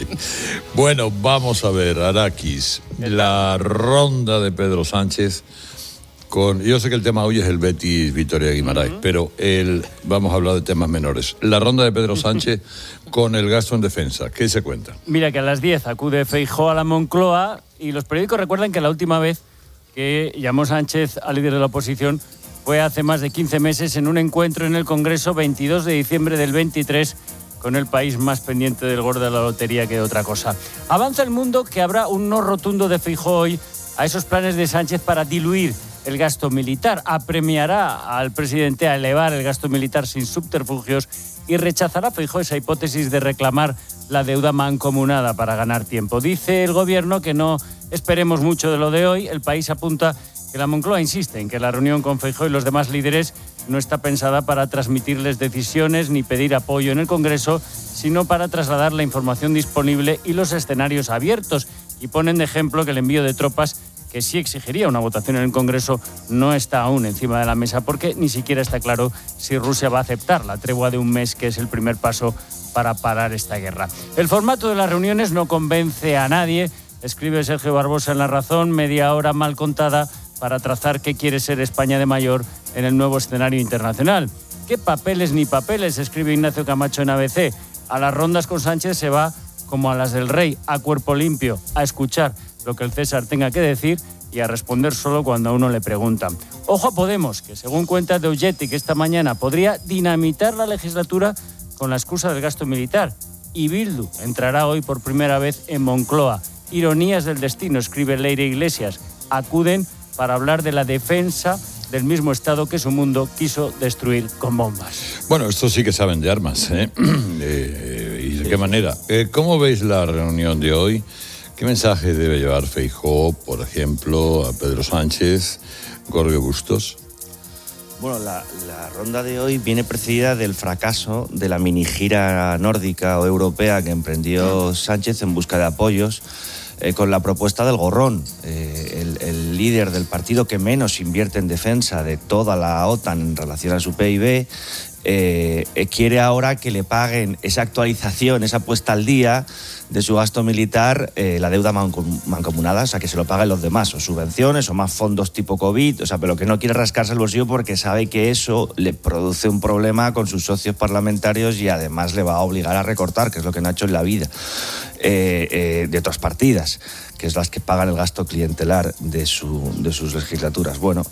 Bueno, vamos a ver, Arakis, la ronda de Pedro Sánchez con... Yo sé que el tema hoy es el Betis Vitoria Guimarães, pero vamos a hablar de temas menores. La ronda de Pedro Sánchez con el gasto en defensa. ¿Qué se cuenta? Mira que a las 10 acude Feijóo a la Moncloa y los periódicos recuerdan que la última vez que llamó Sánchez al líder de la oposición fue hace más de 15 meses en un encuentro en el Congreso 22 de diciembre del 23 con el país más pendiente del gordo de la lotería que de otra cosa. Avanza el mundo que habrá un no rotundo de Feijóo hoy a esos planes de Sánchez para diluir el gasto militar, apremiará al presidente a elevar el gasto militar sin subterfugios y rechazará Feijóo esa hipótesis de reclamar la deuda mancomunada para ganar tiempo. Dice el gobierno que no esperemos mucho de lo de hoy. El País apunta que la Moncloa insiste en que la reunión con Feijóo y los demás líderes no está pensada para transmitirles decisiones ni pedir apoyo en el Congreso, sino para trasladar la información disponible y los escenarios abiertos. Y ponen de ejemplo que el envío de tropas, que sí exigiría una votación en el Congreso, no está aún encima de la mesa porque ni siquiera está claro si Rusia va a aceptar la tregua de un mes, que es el primer paso para parar esta guerra. El formato de las reuniones no convence a nadie, escribe Sergio Barbosa en La Razón, media hora mal contada para trazar qué quiere ser España de mayor en el nuevo escenario internacional. ¿Qué papeles ni papeles?, escribe Ignacio Camacho en ABC. A las rondas con Sánchez se va como a las del rey, a cuerpo limpio, a escuchar lo que el César tenga que decir y a responder solo cuando a uno le preguntan. Ojo a Podemos, que según cuenta de Eugetic esta mañana podría dinamitar la legislatura con la excusa del gasto militar. Y Bildu entrará hoy por primera vez en Moncloa. Ironías del destino, escribe Leire Iglesias. Acuden para hablar de la defensa del mismo Estado que su mundo quiso destruir con bombas. Bueno, estos sí que saben de armas, ¿eh? ¿Y de qué manera? ¿Cómo veis la reunión de hoy? ¿Qué mensaje debe llevar Feijóo, por ejemplo, a Pedro Sánchez, Gorgio Bustos? Bueno, la ronda de hoy viene precedida del fracaso de la mini gira nórdica o europea que emprendió Sánchez en busca de apoyos con la propuesta del gorrón. El líder del partido que menos invierte en defensa de toda la OTAN en relación a su PIB quiere ahora que le paguen esa actualización, esa puesta al día de su gasto militar, la deuda mancomunada, o sea, que se lo paguen los demás, o subvenciones, o más fondos tipo COVID, o sea, pero que no quiere rascarse el bolsillo porque sabe que eso le produce un problema con sus socios parlamentarios y además le va a obligar a recortar, que es lo que no ha hecho en la vida, de otras partidas, que es las que pagan el gasto clientelar de sus legislaturas. Bueno,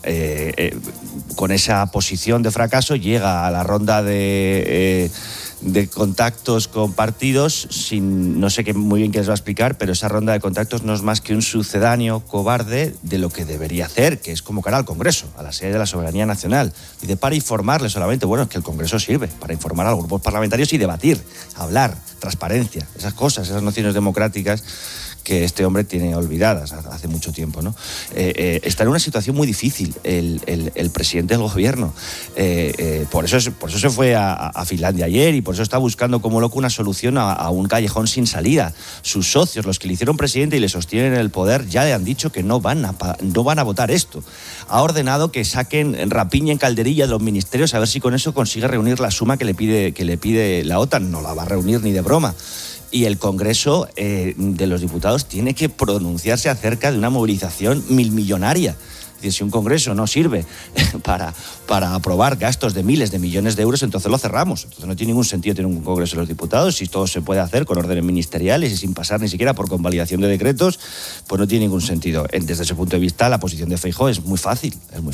con esa posición de fracaso llega a la ronda de contactos con partidos, no sé muy bien qué les va a explicar, pero esa ronda de contactos no es más que un sucedáneo cobarde de lo que debería hacer, que es convocar al Congreso, a la sede de la soberanía nacional. Dice, para informarle solamente, bueno, es que el Congreso sirve para informar a los grupos parlamentarios y debatir, hablar, transparencia, esas cosas, esas nociones democráticas que este hombre tiene olvidadas hace mucho tiempo, ¿no? Está en una situación muy difícil el presidente del gobierno. Por eso se fue a Finlandia ayer y por eso está buscando como loco una solución a un callejón sin salida. Sus socios, los que le hicieron presidente y le sostienen el poder, ya le han dicho que no van a votar esto. Ha ordenado que saquen rapiña en calderilla de los ministerios a ver si con eso consigue reunir la suma que le pide la OTAN. No la va a reunir ni de broma. Y el Congreso de los Diputados tiene que pronunciarse acerca de una movilización millonaria. Es decir, si un Congreso no sirve para aprobar gastos de miles de millones de euros, entonces lo cerramos. Entonces no tiene ningún sentido tener un Congreso de los Diputados. Si todo se puede hacer con órdenes ministeriales y sin pasar ni siquiera por convalidación de decretos, pues no tiene ningún sentido. Desde ese punto de vista, la posición de Feijóo es muy fácil.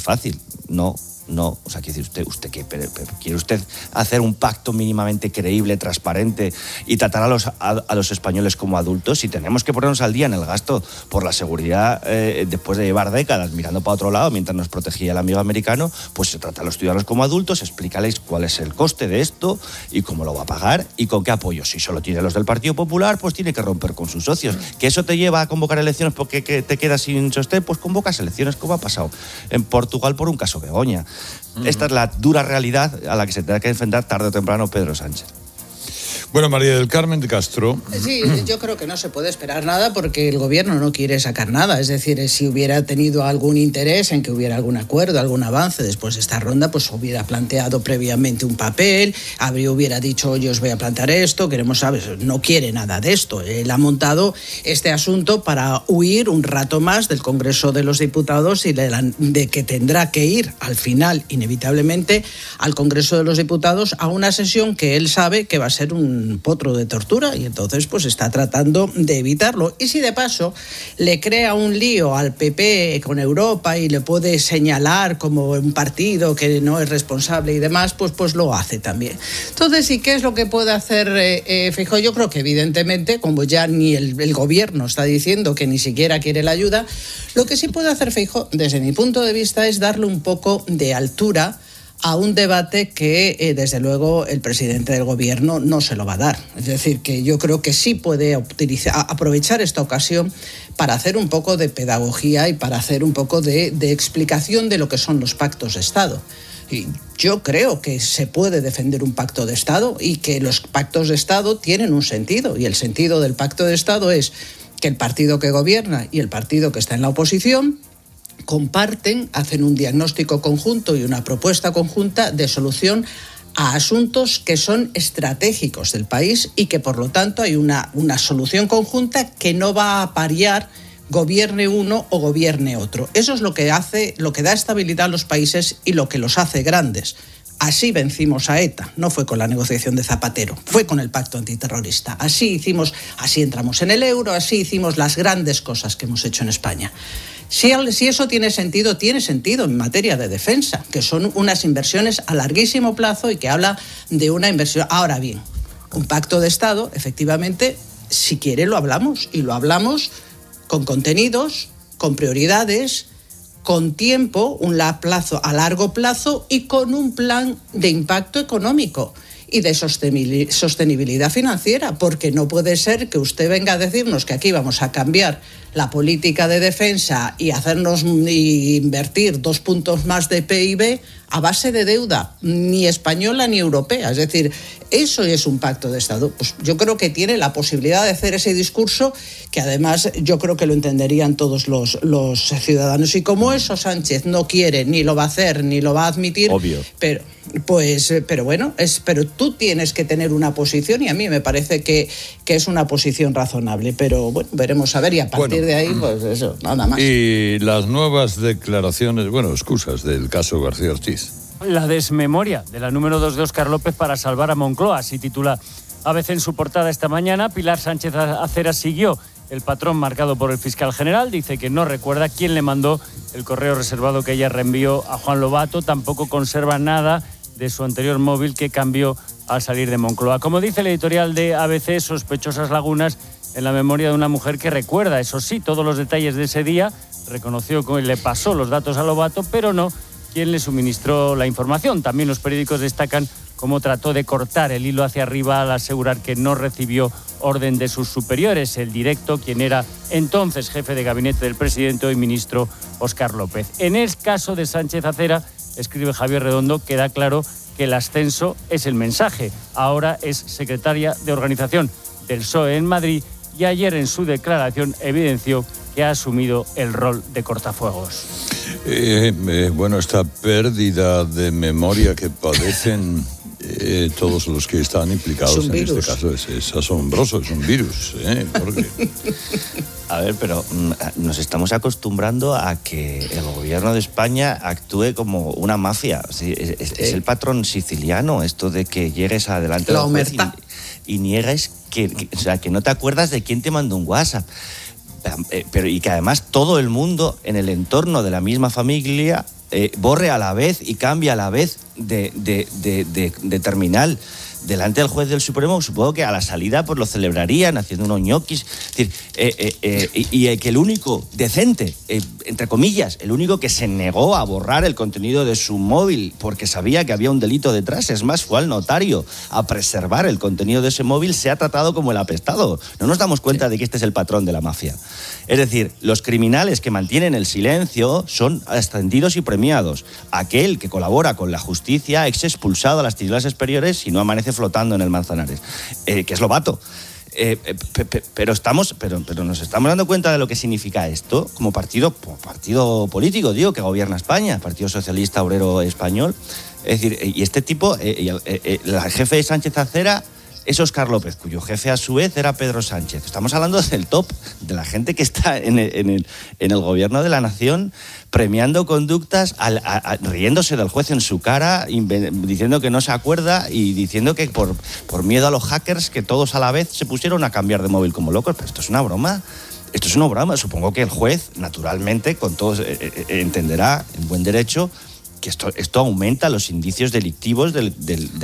No, o sea, quiere decir usted que quiere usted hacer un pacto mínimamente creíble, transparente y tratar a los españoles como adultos. Si tenemos que ponernos al día en el gasto por la seguridad después de llevar décadas mirando para otro lado mientras nos protegía el amigo americano, pues se trata a los ciudadanos como adultos, explícales cuál es el coste de esto y cómo lo va a pagar y con qué apoyo. Si solo tiene los del Partido Popular, pues tiene que romper con sus socios. ¿Que eso te lleva a convocar elecciones porque te quedas sin sostén? Pues convocas elecciones, como ha pasado en Portugal por un caso Begoña. Esta es la dura realidad a la que se tendrá que enfrentar tarde o temprano Pedro Sánchez. Bueno, María del Carmen de Castro. Sí, yo creo que no se puede esperar nada porque el gobierno no quiere sacar nada. Es decir, si hubiera tenido algún interés en que hubiera algún acuerdo, algún avance después de esta ronda, pues hubiera planteado previamente un papel, hubiera dicho, oye, os voy a plantear esto, queremos saber. No quiere nada de esto. Él ha montado este asunto para huir un rato más del Congreso de los Diputados y de que tendrá que ir al final, inevitablemente, al Congreso de los Diputados a una sesión que él sabe que va a ser un potro de tortura y entonces pues está tratando de evitarlo. Y si de paso le crea un lío al PP con Europa y le puede señalar como un partido que no es responsable y demás, pues lo hace también. Entonces, ¿y qué es lo que puede hacer Feijóo? Yo creo que evidentemente, como ya ni el gobierno está diciendo que ni siquiera quiere la ayuda, lo que sí puede hacer Feijóo, desde mi punto de vista, es darle un poco de altura a un debate que, desde luego, el presidente del gobierno no se lo va a dar. Es decir, que yo creo que sí puede aprovechar esta ocasión para hacer un poco de pedagogía y para hacer un poco de explicación de lo que son los pactos de Estado. Y yo creo que se puede defender un pacto de Estado y que los pactos de Estado tienen un sentido. Y el sentido del pacto de Estado es que el partido que gobierna y el partido que está en la oposición comparten, hacen un diagnóstico conjunto y una propuesta conjunta de solución a asuntos que son estratégicos del país y que por lo tanto hay una solución conjunta que no va a pariar gobierne uno o gobierne otro. Eso es lo que da estabilidad a los países y lo que los hace grandes. Así vencimos a ETA, no fue con la negociación de Zapatero, fue con el pacto antiterrorista. Así entramos en el euro, así hicimos las grandes cosas que hemos hecho en España. Si eso tiene sentido en materia de defensa, que son unas inversiones a larguísimo plazo y que habla de una inversión. Ahora bien, un pacto de Estado, efectivamente, si quiere lo hablamos, y lo hablamos con contenidos, con prioridades, con tiempo, un plazo a largo plazo y con un plan de impacto económico y de sostenibilidad financiera, porque no puede ser que usted venga a decirnos que aquí vamos a cambiar la política de defensa y invertir 2 puntos más de PIB a base de deuda, ni española ni europea. Es decir, eso es un pacto de Estado. Pues yo creo que tiene la posibilidad de hacer ese discurso, que además yo creo que lo entenderían todos los ciudadanos. Y como eso Sánchez no quiere, ni lo va a hacer, ni lo va a admitir, obvio. Pero tú tienes que tener una posición, y a mí me parece que es una posición razonable. Pero bueno, veremos a ver, y a partir de ahí, pues eso, nada más. Y las nuevas declaraciones, excusas del caso García Ortiz. La desmemoria de la número 2 de Óscar López para salvar a Moncloa, así titula ABC en su portada esta mañana. Pilar Sánchez Acera siguió el patrón marcado por el fiscal general. Dice que no recuerda quién le mandó el correo reservado que ella reenvió a Juan Lobato. Tampoco conserva nada de su anterior móvil que cambió al salir de Moncloa. Como dice el editorial de ABC, sospechosas lagunas en la memoria de una mujer que recuerda, eso sí, todos los detalles de ese día. Reconoció que le pasó los datos a Lobato, pero no quien le suministró la información. También los periódicos destacan cómo trató de cortar el hilo hacia arriba al asegurar que no recibió orden de sus superiores. El directo, quien era entonces jefe de gabinete del presidente, hoy ministro Óscar López. En el caso de Sánchez Acera, escribe Javier Redondo, queda claro que el ascenso es el mensaje. Ahora es secretaria de organización del PSOE en Madrid, y ayer en su declaración evidenció que ha asumido el rol de cortafuegos. Esta pérdida de memoria que padecen todos los que están implicados en este caso es asombroso, es un virus. Porque... A ver, pero nos estamos acostumbrando a que el gobierno de España actúe como una mafia. ¿Sí? Es el patrón siciliano, esto de que llegues adelante la omertá y niegues que no te acuerdas de quién te mandó un WhatsApp. Pero y que además todo el mundo en el entorno de la misma familia borre a la vez y cambie a la vez de terminal delante del juez del Supremo. Supongo que a la salida pues lo celebrarían haciendo unos ñoquis. Es decir, y que el único decente, entre comillas, el único que se negó a borrar el contenido de su móvil porque sabía que había un delito detrás, es más, fue al notario a preservar el contenido de ese móvil, se ha tratado como el apestado. No nos damos cuenta de que este es el patrón de la mafia. Es decir, los criminales que mantienen el silencio son ascendidos y premiados. Aquel que colabora con la justicia es expulsado a las tinieblas superiores y no amanece flotando en el Manzanares, que es Lobato. Pero nos estamos dando cuenta de lo que significa esto como partido político, que gobierna España, Partido Socialista Obrero Español. Es decir, y este tipo, la jefe de Sánchez Acera es Óscar López, cuyo jefe a su vez era Pedro Sánchez. Estamos hablando del top, de la gente que está en el gobierno de la nación, premiando conductas, riéndose del juez en su cara, diciendo que no se acuerda y diciendo que por miedo a los hackers, que todos a la vez se pusieron a cambiar de móvil como locos. Pero esto es una broma. Esto es una broma. Supongo que el juez, naturalmente, con todos entenderá en buen derecho que esto aumenta los indicios delictivos del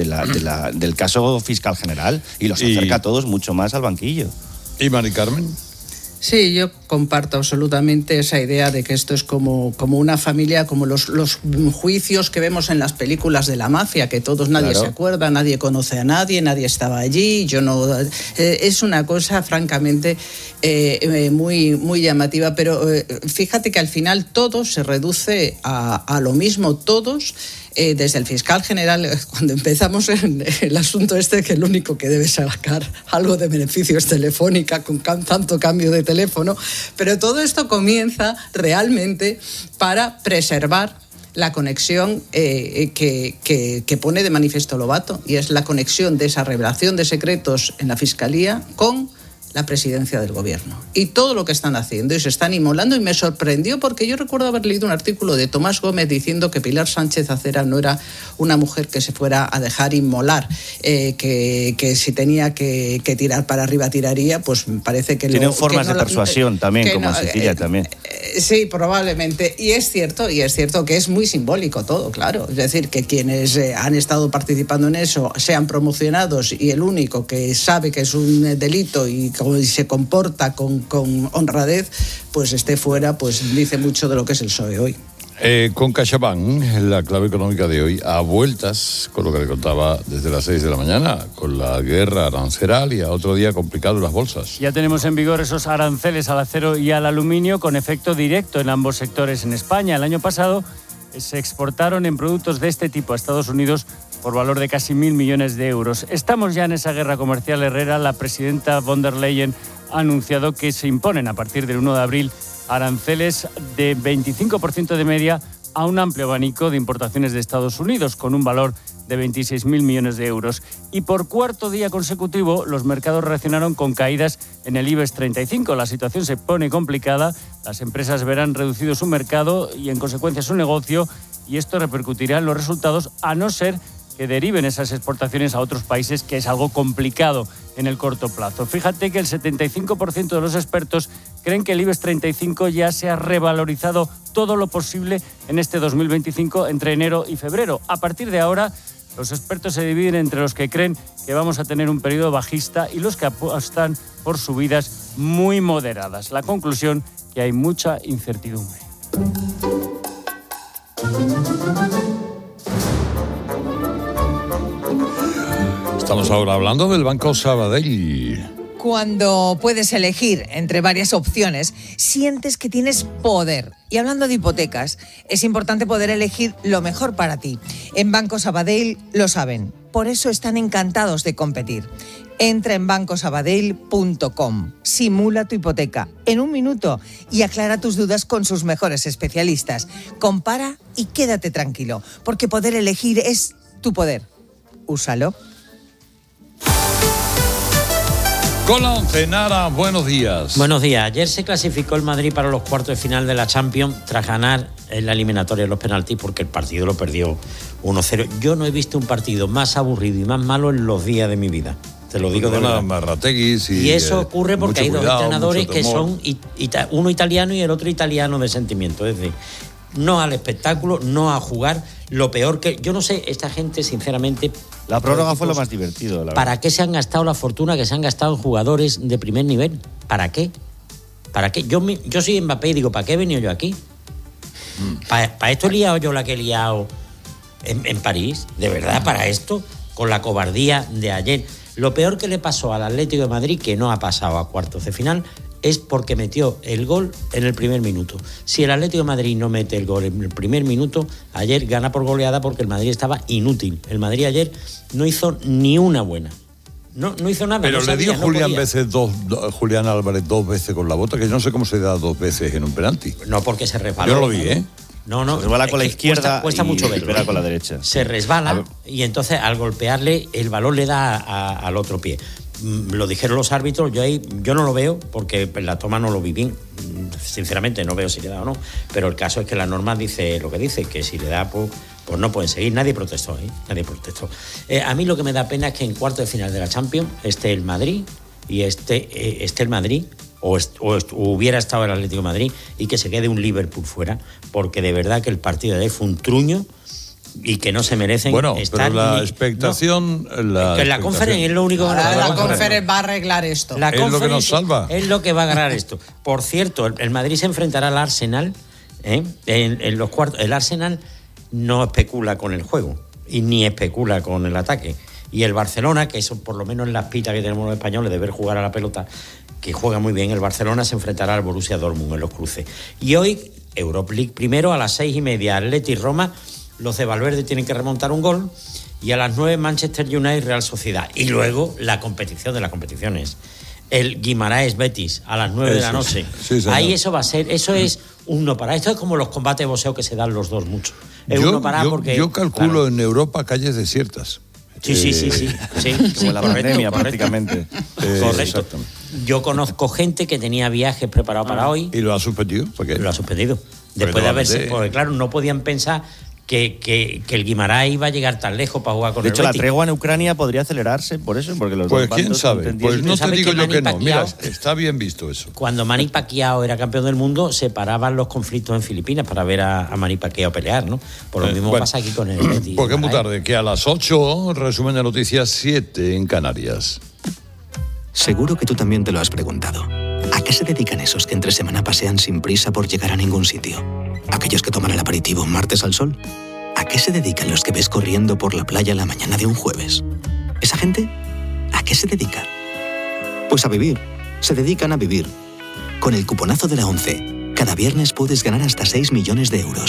caso fiscal general y los acerca a todos mucho más al banquillo. ¿Y Mari Carmen? Sí, yo comparto absolutamente esa idea de que esto es como una familia, como los juicios que vemos en las películas de la mafia, que nadie se acuerda, nadie conoce a nadie, nadie estaba allí, es una cosa francamente muy, muy llamativa, pero fíjate que al final todo se reduce a lo mismo, todos. Desde el fiscal general, cuando empezamos en el asunto que el único que debe sacar algo de beneficio es Telefónica, con tanto cambio de teléfono, pero todo esto comienza realmente para preservar la conexión que pone de manifiesto Lobato, y es la conexión de esa revelación de secretos en la Fiscalía con la presidencia del gobierno. Y todo lo que están haciendo, y se están inmolando, y me sorprendió porque yo recuerdo haber leído un artículo de Tomás Gómez diciendo que Pilar Sánchez Acera no era una mujer que se fuera a dejar inmolar, que si tenía que tirar para arriba tiraría, pues me parece que... Tienen formas de persuasión también, como en Sicilia también. Sí, probablemente. Y es cierto que es muy simbólico todo, claro. Es decir, que quienes han estado participando en eso sean promocionados y el único que sabe que es un delito y se comporta con honradez, pues esté fuera, pues dice mucho de lo que es el PSOE hoy. Con CaixaBank, la clave económica de hoy, a vueltas con lo que le contaba desde las 6 de la mañana, con la guerra arancelaria y a otro día complicado en las bolsas. Ya tenemos en vigor esos aranceles al acero y al aluminio con efecto directo en ambos sectores en España. El año pasado se exportaron en productos de este tipo a Estados Unidos por valor de casi 1.000 millones de euros. Estamos ya en esa guerra comercial, Herrera. La presidenta von der Leyen ha anunciado que se imponen a partir del 1 de abril aranceles de 25% de media a un amplio abanico de importaciones de Estados Unidos, con un valor de 26.000 millones de euros. Y por cuarto día consecutivo, los mercados reaccionaron con caídas en el IBEX 35. La situación se pone complicada, las empresas verán reducido su mercado y en consecuencia su negocio, y esto repercutirá en los resultados, a no ser que deriven esas exportaciones a otros países, que es algo complicado en el corto plazo. Fíjate que el 75% de los expertos creen que el IBEX 35 ya se ha revalorizado todo lo posible en este 2025 entre enero y febrero. A partir de ahora, los expertos se dividen entre los que creen que vamos a tener un periodo bajista y los que apuestan por subidas muy moderadas. La conclusión, que hay mucha incertidumbre. Estamos ahora hablando del Banco Sabadell. Cuando puedes elegir entre varias opciones, sientes que tienes poder. Y hablando de hipotecas, es importante poder elegir lo mejor para ti. En Banco Sabadell lo saben. Por eso están encantados de competir. Entra en bancosabadell.com, simula tu hipoteca en 1 minuto y aclara tus dudas con sus mejores especialistas. Compara y quédate tranquilo, porque poder elegir es tu poder. Úsalo. Con la once, Nara, buenos días. Buenos días. Ayer se clasificó el Madrid para los cuartos de final de la Champions tras ganar en la eliminatoria de los penaltis, porque el partido lo perdió 1-0. Yo no he visto un partido más aburrido y más malo en los días de mi vida. Te lo digo de verdad. Y eso ocurre porque hay dos entrenadores que son uno italiano y el otro italiano de sentimiento. Es decir, no al espectáculo, no a jugar. Lo peor que... Yo no sé, esta gente, sinceramente... La prórroga fue lo más divertido, la verdad. ¿Para qué se han gastado la fortuna que se han gastado en jugadores de primer nivel? ¿Para qué? ¿Para qué? Yo soy Mbappé y digo, ¿para qué he venido yo aquí? ¿Para esto he liado yo la que he liado en París? ¿De verdad para esto? Con la cobardía de ayer. Lo peor que le pasó al Atlético de Madrid, que no ha pasado a cuartos de final, es porque metió el gol en el primer minuto. Si el Atlético de Madrid no mete el gol en el primer minuto, ayer gana por goleada porque el Madrid estaba inútil. El Madrid ayer no hizo ni una buena. No hizo nada. Pero no le dio sabía, Julián Álvarez 2 veces con la bota, que yo no sé cómo se da 2 veces en un penalti. No, porque se resbaló. Yo lo vi, ¿eh? No. Se resbala con la izquierda cuesta mucho verlo. Espera con la derecha. Se resbala y entonces al golpearle el balón le da al otro pie. Lo dijeron los árbitros, yo no lo veo porque en la toma no lo vi bien, sinceramente no veo si le da o no, pero el caso es que la norma dice lo que dice, que si le da pues no pueden seguir. Nadie protestó. A mí lo que me da pena es que en cuarto de final de la Champions esté el Madrid y esté el Madrid o hubiera estado el Atlético de Madrid y que se quede un Liverpool fuera, porque de verdad que el partido de ayer fue un truño y que no se merecen estar... Pero la expectación... que la Conference es lo único que la Conference va a arreglar esto. Es lo que nos salva. Es lo que va a agarrar esto. Por cierto, el Madrid se enfrentará al Arsenal en los cuartos. El Arsenal no especula con el juego y ni especula con el ataque. Y el Barcelona, que eso por lo menos en las pitas que tenemos los españoles de ver jugar a la pelota, que juega muy bien, el Barcelona se enfrentará al Borussia Dortmund en los cruces. Y hoy, Europa League primero a las 6:30, Atleti Roma. Los de Valverde tienen que remontar un gol y a las 9 Manchester United Real Sociedad. Y luego la competición de las competiciones. El Guimaraes Betis a las 9 de la noche. Sí, ahí eso va a ser, eso es un no parar. Esto es como los combates de boxeo que se dan los dos mucho. Es un no parar porque... Yo calculo en Europa calles desiertas. Sí. Como la pandemia prácticamente. Correcto. Yo conozco gente que tenía viajes preparados para hoy. ¿Y lo ha suspendido? ¿Por qué? Lo ha suspendido. Después de haberse... Porque claro, no podían pensar... Que el Guimarães iba a llegar tan lejos para jugar con el Betis. De hecho, la tregua en Ucrania podría acelerarse por eso, porque los pues dos quién sabe, pues no te digo yo que no. Pacquiao, mira, está bien visto eso. Cuando Manny Pacquiao era campeón del mundo, se paraban los conflictos en Filipinas para ver a Manny Pacquiao pelear, ¿no? Por lo mismo pasa aquí con el Betis. Porque es muy tarde, que a las 8, resumen de noticias, 7 en Canarias. Seguro que tú también te lo has preguntado. ¿A qué se dedican esos que entre semana pasean sin prisa por llegar a ningún sitio? ¿Aquellos que toman el aperitivo un martes al sol? ¿A qué se dedican los que ves corriendo por la playa la mañana de un jueves? ¿Esa gente? ¿A qué se dedica? Pues a vivir. Se dedican a vivir. Con el cuponazo de la ONCE, cada viernes puedes ganar hasta 6 millones de euros.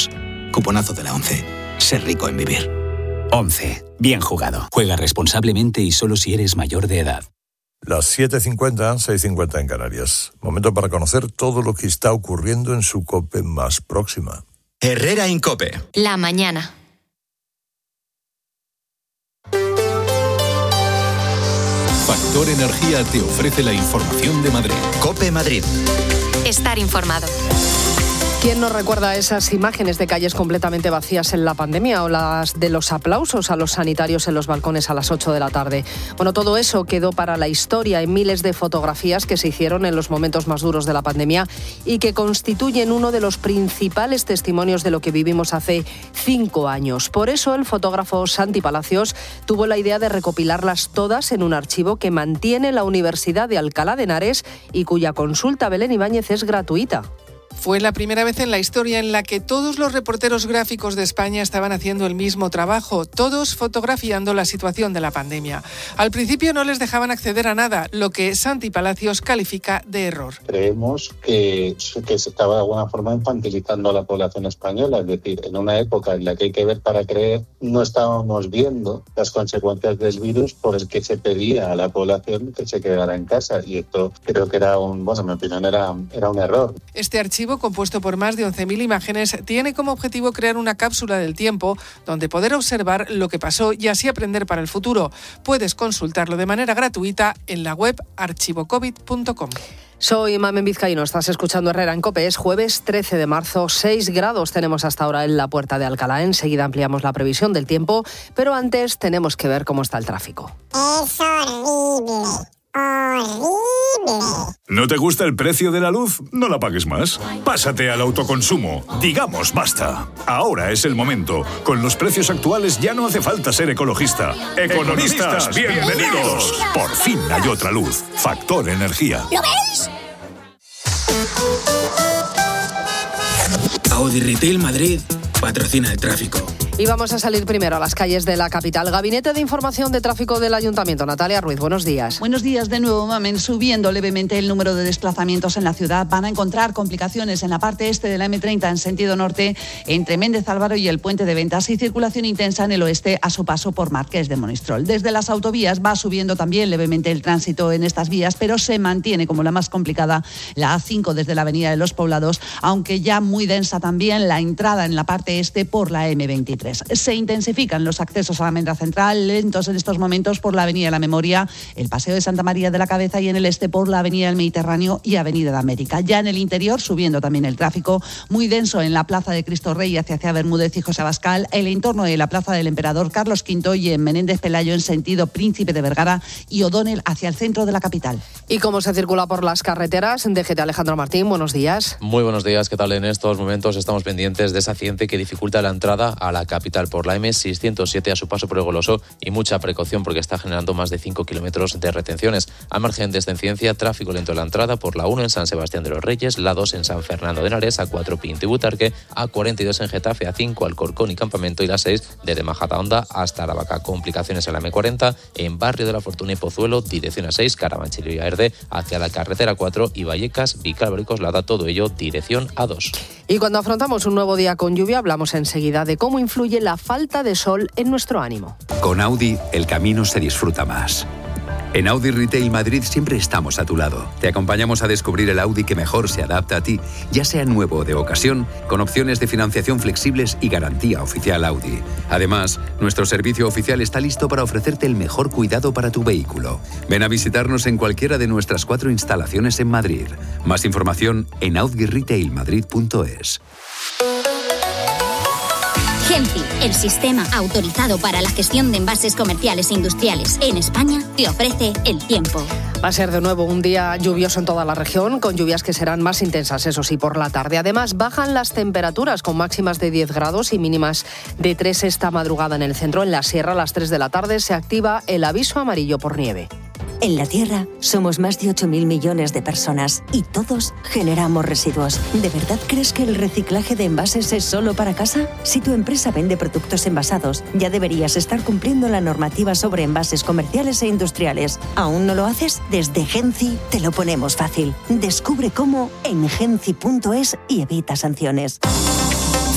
Cuponazo de la ONCE. Ser rico en vivir. ONCE. Bien jugado. Juega responsablemente y solo si eres mayor de edad. Las 7:50, 6:50 en Canarias. Momento para conocer todo lo que está ocurriendo en su COPE más próxima. Herrera Incope. La mañana. Factor Energía te ofrece la información de Madrid. COPE Madrid. Estar informado. ¿Quién nos recuerda esas imágenes de calles completamente vacías en la pandemia o las de los aplausos a los sanitarios en los balcones a las 8 de la tarde? Bueno, todo eso quedó para la historia en miles de fotografías que se hicieron en los momentos más duros de la pandemia y que constituyen uno de los principales testimonios de lo que vivimos hace 5 años. Por eso el fotógrafo Santi Palacios tuvo la idea de recopilarlas todas en un archivo que mantiene la Universidad de Alcalá de Henares y cuya consulta, Belén Ibáñez, es gratuita. Fue la primera vez en la historia en la que todos los reporteros gráficos de España estaban haciendo el mismo trabajo, todos fotografiando la situación de la pandemia. Al principio no les dejaban acceder a nada, lo que Santi Palacios califica de error. Creemos que se estaba de alguna forma infantilizando a la población española, es decir, en una época en la que hay que ver para creer, no estábamos viendo las consecuencias del virus por el que se pedía a la población que se quedara en casa, y esto creo que era en mi opinión era un error. Este archivo, compuesto por más de 11.000 imágenes, tiene como objetivo crear una cápsula del tiempo donde poder observar lo que pasó y así aprender para el futuro. Puedes consultarlo de manera gratuita en la web archivocovid.com. Soy Mamen Vizcaíno, estás escuchando Herrera en COPE. Es jueves 13 de marzo, 6 grados tenemos hasta ahora en la Puerta de Alcalá. Enseguida ampliamos la previsión del tiempo, pero antes tenemos que ver cómo está el tráfico. Es horrible. ¡Horrible! ¿No te gusta el precio de la luz? No la pagues más. Pásate al autoconsumo. Digamos basta. Ahora es el momento. Con los precios actuales ya no hace falta ser ecologista. ¡Economistas, bienvenidos! Por fin hay otra luz. Factor Energía. ¿Lo veis? Audi Retail Madrid patrocina el tráfico. Y vamos a salir primero a las calles de la capital. Gabinete de Información de Tráfico del Ayuntamiento. Natalia Ruiz, buenos días. Buenos días de nuevo, Mamen. Subiendo levemente el número de desplazamientos en la ciudad. Van a encontrar complicaciones en la parte este de la M30 en sentido norte, entre Méndez Álvaro y el Puente de Ventas, y circulación intensa en el oeste a su paso por Marqués de Monistrol. Desde las autovías va subiendo también levemente el tránsito en estas vías, pero se mantiene como la más complicada la A5 desde la Avenida de los Poblados, aunque ya muy densa también la entrada en la parte este por la M23. Se intensifican los accesos a la Almendra Central, lentos en estos momentos por la Avenida de la Memoria, el Paseo de Santa María de la Cabeza, y en el este por la Avenida del Mediterráneo y Avenida de América. Ya en el interior, subiendo también el tráfico, muy denso en la Plaza de Cristo Rey hacia Bermúdez y José Abascal, el entorno de la Plaza del Emperador Carlos V y en Menéndez Pelayo en sentido Príncipe de Vergara y O'Donnell hacia el centro de la capital. ¿Y cómo se circula por las carreteras? DGT Alejandro Martín, buenos días. Muy buenos días, ¿qué tal? En estos momentos estamos pendientes de ese accidente que dificulta la entrada a la capital por la M607 a su paso por el Goloso, y mucha precaución porque está generando más de 5 kilómetros de retenciones. Al margen de esta incidencia, tráfico lento en la entrada por la 1 en San Sebastián de los Reyes, la 2 en San Fernando de Henares, A4 Pinto y Butarque, A42 en Getafe, A5 Alcorcón y Campamento, y la 6 desde Majadahonda hasta Aravaca. Complicaciones en la M40 en Barrio de la Fortuna y Pozuelo, dirección A6, Carabanchel y Erde hacia la carretera 4 y Vallecas, Vicálvaro y Coslada, todo ello dirección A2. Y cuando afrontamos un nuevo día con lluvia, hablamos enseguida de cómo influye la falta de sol en nuestro ánimo. Con Audi, el camino se disfruta más. En Audi Retail Madrid siempre estamos a tu lado. Te acompañamos a descubrir el Audi que mejor se adapta a ti, ya sea nuevo o de ocasión, con opciones de financiación flexibles y garantía oficial Audi. Además, nuestro servicio oficial está listo para ofrecerte el mejor cuidado para tu vehículo. Ven a visitarnos en cualquiera de nuestras 4 instalaciones en Madrid. Más información en audyretailmadrid.es. Genci, el sistema autorizado para la gestión de envases comerciales e industriales en España, te ofrece el tiempo. Va a ser de nuevo un día lluvioso en toda la región, con lluvias que serán más intensas, eso sí, por la tarde. Además, bajan las temperaturas con máximas de 10 grados y mínimas de 3 esta madrugada en el centro. En la sierra, a las 3 de la tarde, se activa el aviso amarillo por nieve. En la Tierra somos más de 8.000 millones de personas y todos generamos residuos. ¿De verdad crees que el reciclaje de envases es solo para casa? Si tu empresa vende productos envasados, ya deberías estar cumpliendo la normativa sobre envases comerciales e industriales. ¿Aún no lo haces? Desde Genci te lo ponemos fácil. Descubre cómo en genci.es y evita sanciones.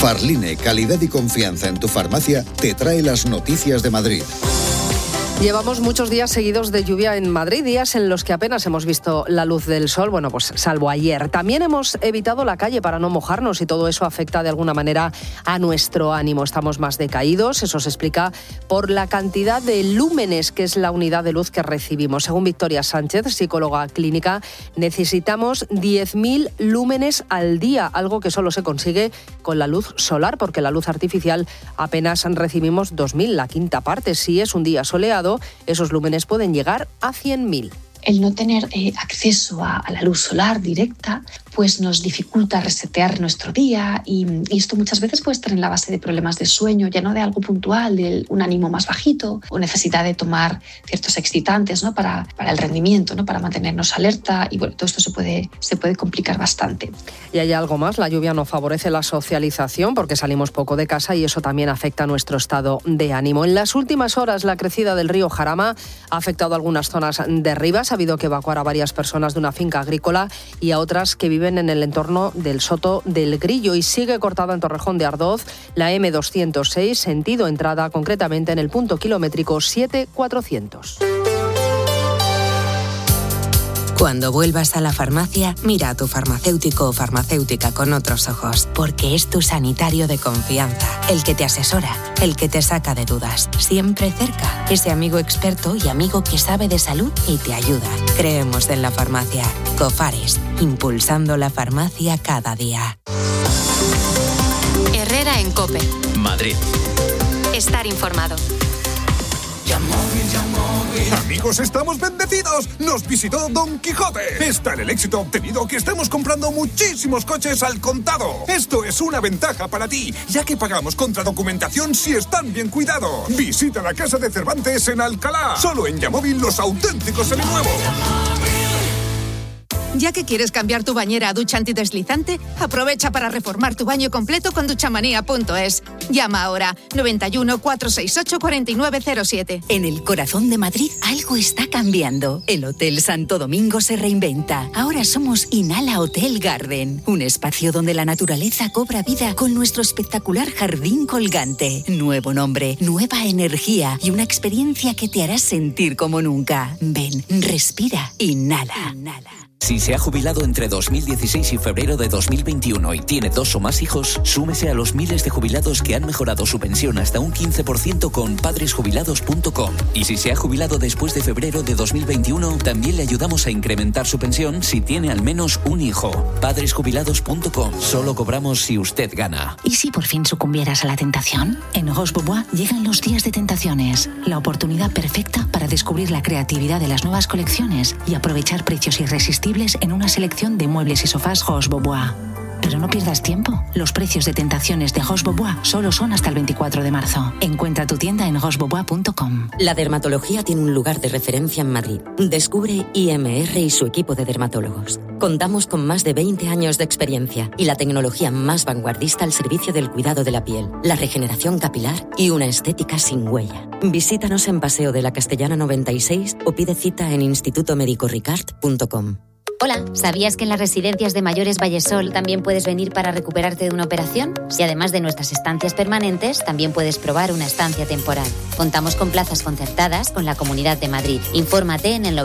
Farline, calidad y confianza en tu farmacia, te trae las noticias de Madrid. Llevamos muchos días seguidos de lluvia en Madrid, días en los que apenas hemos visto la luz del sol, bueno, pues salvo ayer. También hemos evitado la calle para no mojarnos y todo eso afecta de alguna manera a nuestro ánimo. Estamos más decaídos, eso se explica por la cantidad de lúmenes, que es la unidad de luz que recibimos. Según Victoria Sánchez, psicóloga clínica, necesitamos 10.000 lúmenes al día, algo que solo se consigue con la luz solar, porque la luz artificial apenas recibimos 2.000, la quinta parte. Si es un día soleado, esos lúmenes pueden llegar a 100.000. El no tener acceso a la luz solar directa pues nos dificulta resetear nuestro día y esto muchas veces puede estar en la base de problemas de sueño, ya no de algo puntual, de un ánimo más bajito o necesidad de tomar ciertos excitantes, ¿no? para el rendimiento, ¿no? Para mantenernos alerta y bueno, todo esto se puede complicar bastante. Y hay algo más, la lluvia no favorece la socialización porque salimos poco de casa y eso también afecta a nuestro estado de ánimo. En las últimas horas la crecida del río Jarama ha afectado a algunas zonas de Rivas, ha habido que evacuar a varias personas de una finca agrícola y a otras que viven en el entorno del Soto del Grillo, y sigue cortada en Torrejón de Ardoz la M206, sentido entrada, concretamente en el punto kilométrico 7400. Cuando vuelvas a la farmacia, mira a tu farmacéutico o farmacéutica con otros ojos, porque es tu sanitario de confianza, el que te asesora, el que te saca de dudas, siempre cerca, ese amigo experto y amigo que sabe de salud y te ayuda. Creemos en la farmacia. Cofares, impulsando la farmacia cada día. Herrera en COPE. Madrid. Estar informado. Amigos, estamos bendecidos. Nos visitó Don Quijote. Es tal el éxito obtenido que estamos comprando muchísimos coches al contado. Esto es una ventaja para ti, ya que pagamos contra documentación si están bien cuidados. Visita la Casa de Cervantes en Alcalá. Solo en Yamóvil los auténticos seminuevos. Ya que quieres cambiar tu bañera a ducha antideslizante, aprovecha para reformar tu baño completo con duchamanía.es. Llama ahora 91 468 4907. En el corazón de Madrid algo está cambiando. El Hotel Santo Domingo se reinventa. Ahora somos Inhala Hotel Garden, un espacio donde la naturaleza cobra vida con nuestro espectacular jardín colgante. Nuevo nombre, nueva energía y una experiencia que te hará sentir como nunca. Ven, respira, inhala. Si se ha jubilado entre 2016 y febrero de 2021 y tiene 2 o más hijos, súmese a los miles de jubilados que han mejorado su pensión hasta un 15% con padresjubilados.com. Y si se ha jubilado después de febrero de 2021, también le ayudamos a incrementar su pensión si tiene al menos un hijo. Padresjubilados.com. Solo cobramos si usted gana. ¿Y si por fin sucumbieras a la tentación? En Roche Bobois llegan los días de tentaciones, la oportunidad perfecta para descubrir la creatividad de las nuevas colecciones y aprovechar precios irresistibles en una selección de muebles y sofás Roche Bobois. Pero no pierdas tiempo. Los precios de tentaciones de Roche Bobois solo son hasta el 24 de marzo. Encuentra tu tienda en rochebobois.com. La dermatología tiene un lugar de referencia en Madrid. Descubre IMR y su equipo de dermatólogos. Contamos con más de 20 años de experiencia y la tecnología más vanguardista al servicio del cuidado de la piel, la regeneración capilar y una estética sin huella. Visítanos en Paseo de la Castellana 96 o pide cita en institutomedicoricard.com. Hola, ¿sabías que en las residencias de mayores Vallesol también puedes venir para recuperarte de una operación? Y además de nuestras estancias permanentes, también puedes probar una estancia temporal. Contamos con plazas concertadas con la Comunidad de Madrid. Infórmate en el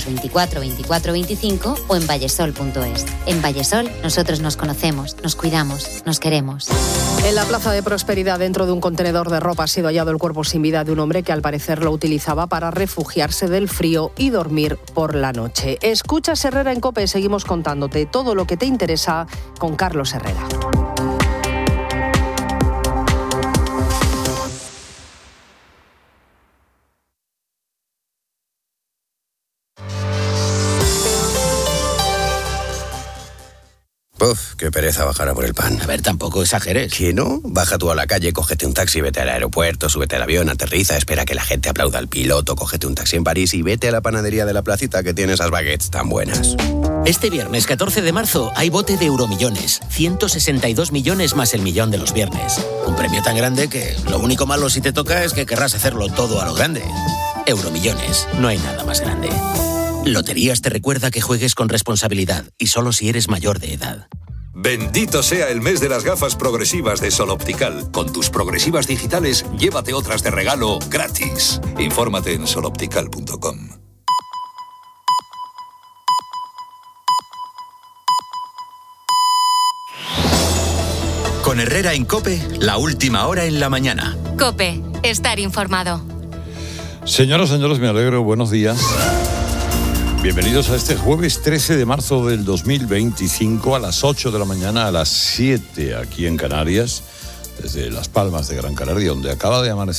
924 24 25 o en vallesol.es. En Vallesol, nosotros nos conocemos, nos cuidamos, nos queremos. En la Plaza de Prosperidad, dentro de un contenedor de ropa, ha sido hallado el cuerpo sin vida de un hombre que al parecer lo utilizaba para refugiarse del frío y dormir por la noche. Escuchas Herrera en COPE, seguimos contándote todo lo que te interesa con Carlos Herrera. Uf, qué pereza bajar a por el pan. A ver, tampoco exageres. ¿Qué no? Baja tú a la calle, cógete un taxi, vete al aeropuerto, súbete al avión, aterriza, espera que la gente aplauda al piloto, cógete un taxi en París y vete a la panadería de la placita que tiene esas baguettes tan buenas. Este viernes 14 de marzo hay bote de Euromillones. 162 millones más el millón de los viernes. Un premio tan grande que lo único malo si te toca es que querrás hacerlo todo a lo grande. Euromillones, no hay nada más grande. Loterías te recuerda que juegues con responsabilidad y solo si eres mayor de edad. Bendito sea el mes de las gafas progresivas de Sol Optical. Con tus progresivas digitales, llévate otras de regalo gratis. Infórmate en soloptical.com. Con Herrera en COPE, la última hora en la mañana. COPE, estar informado. Señoras, señores, me alegro, buenos días. Bienvenidos a este jueves 13 de marzo del 2025 a las 8 de la mañana, a las 7 aquí en Canarias, desde Las Palmas de Gran Canaria, donde acaba de amanecer.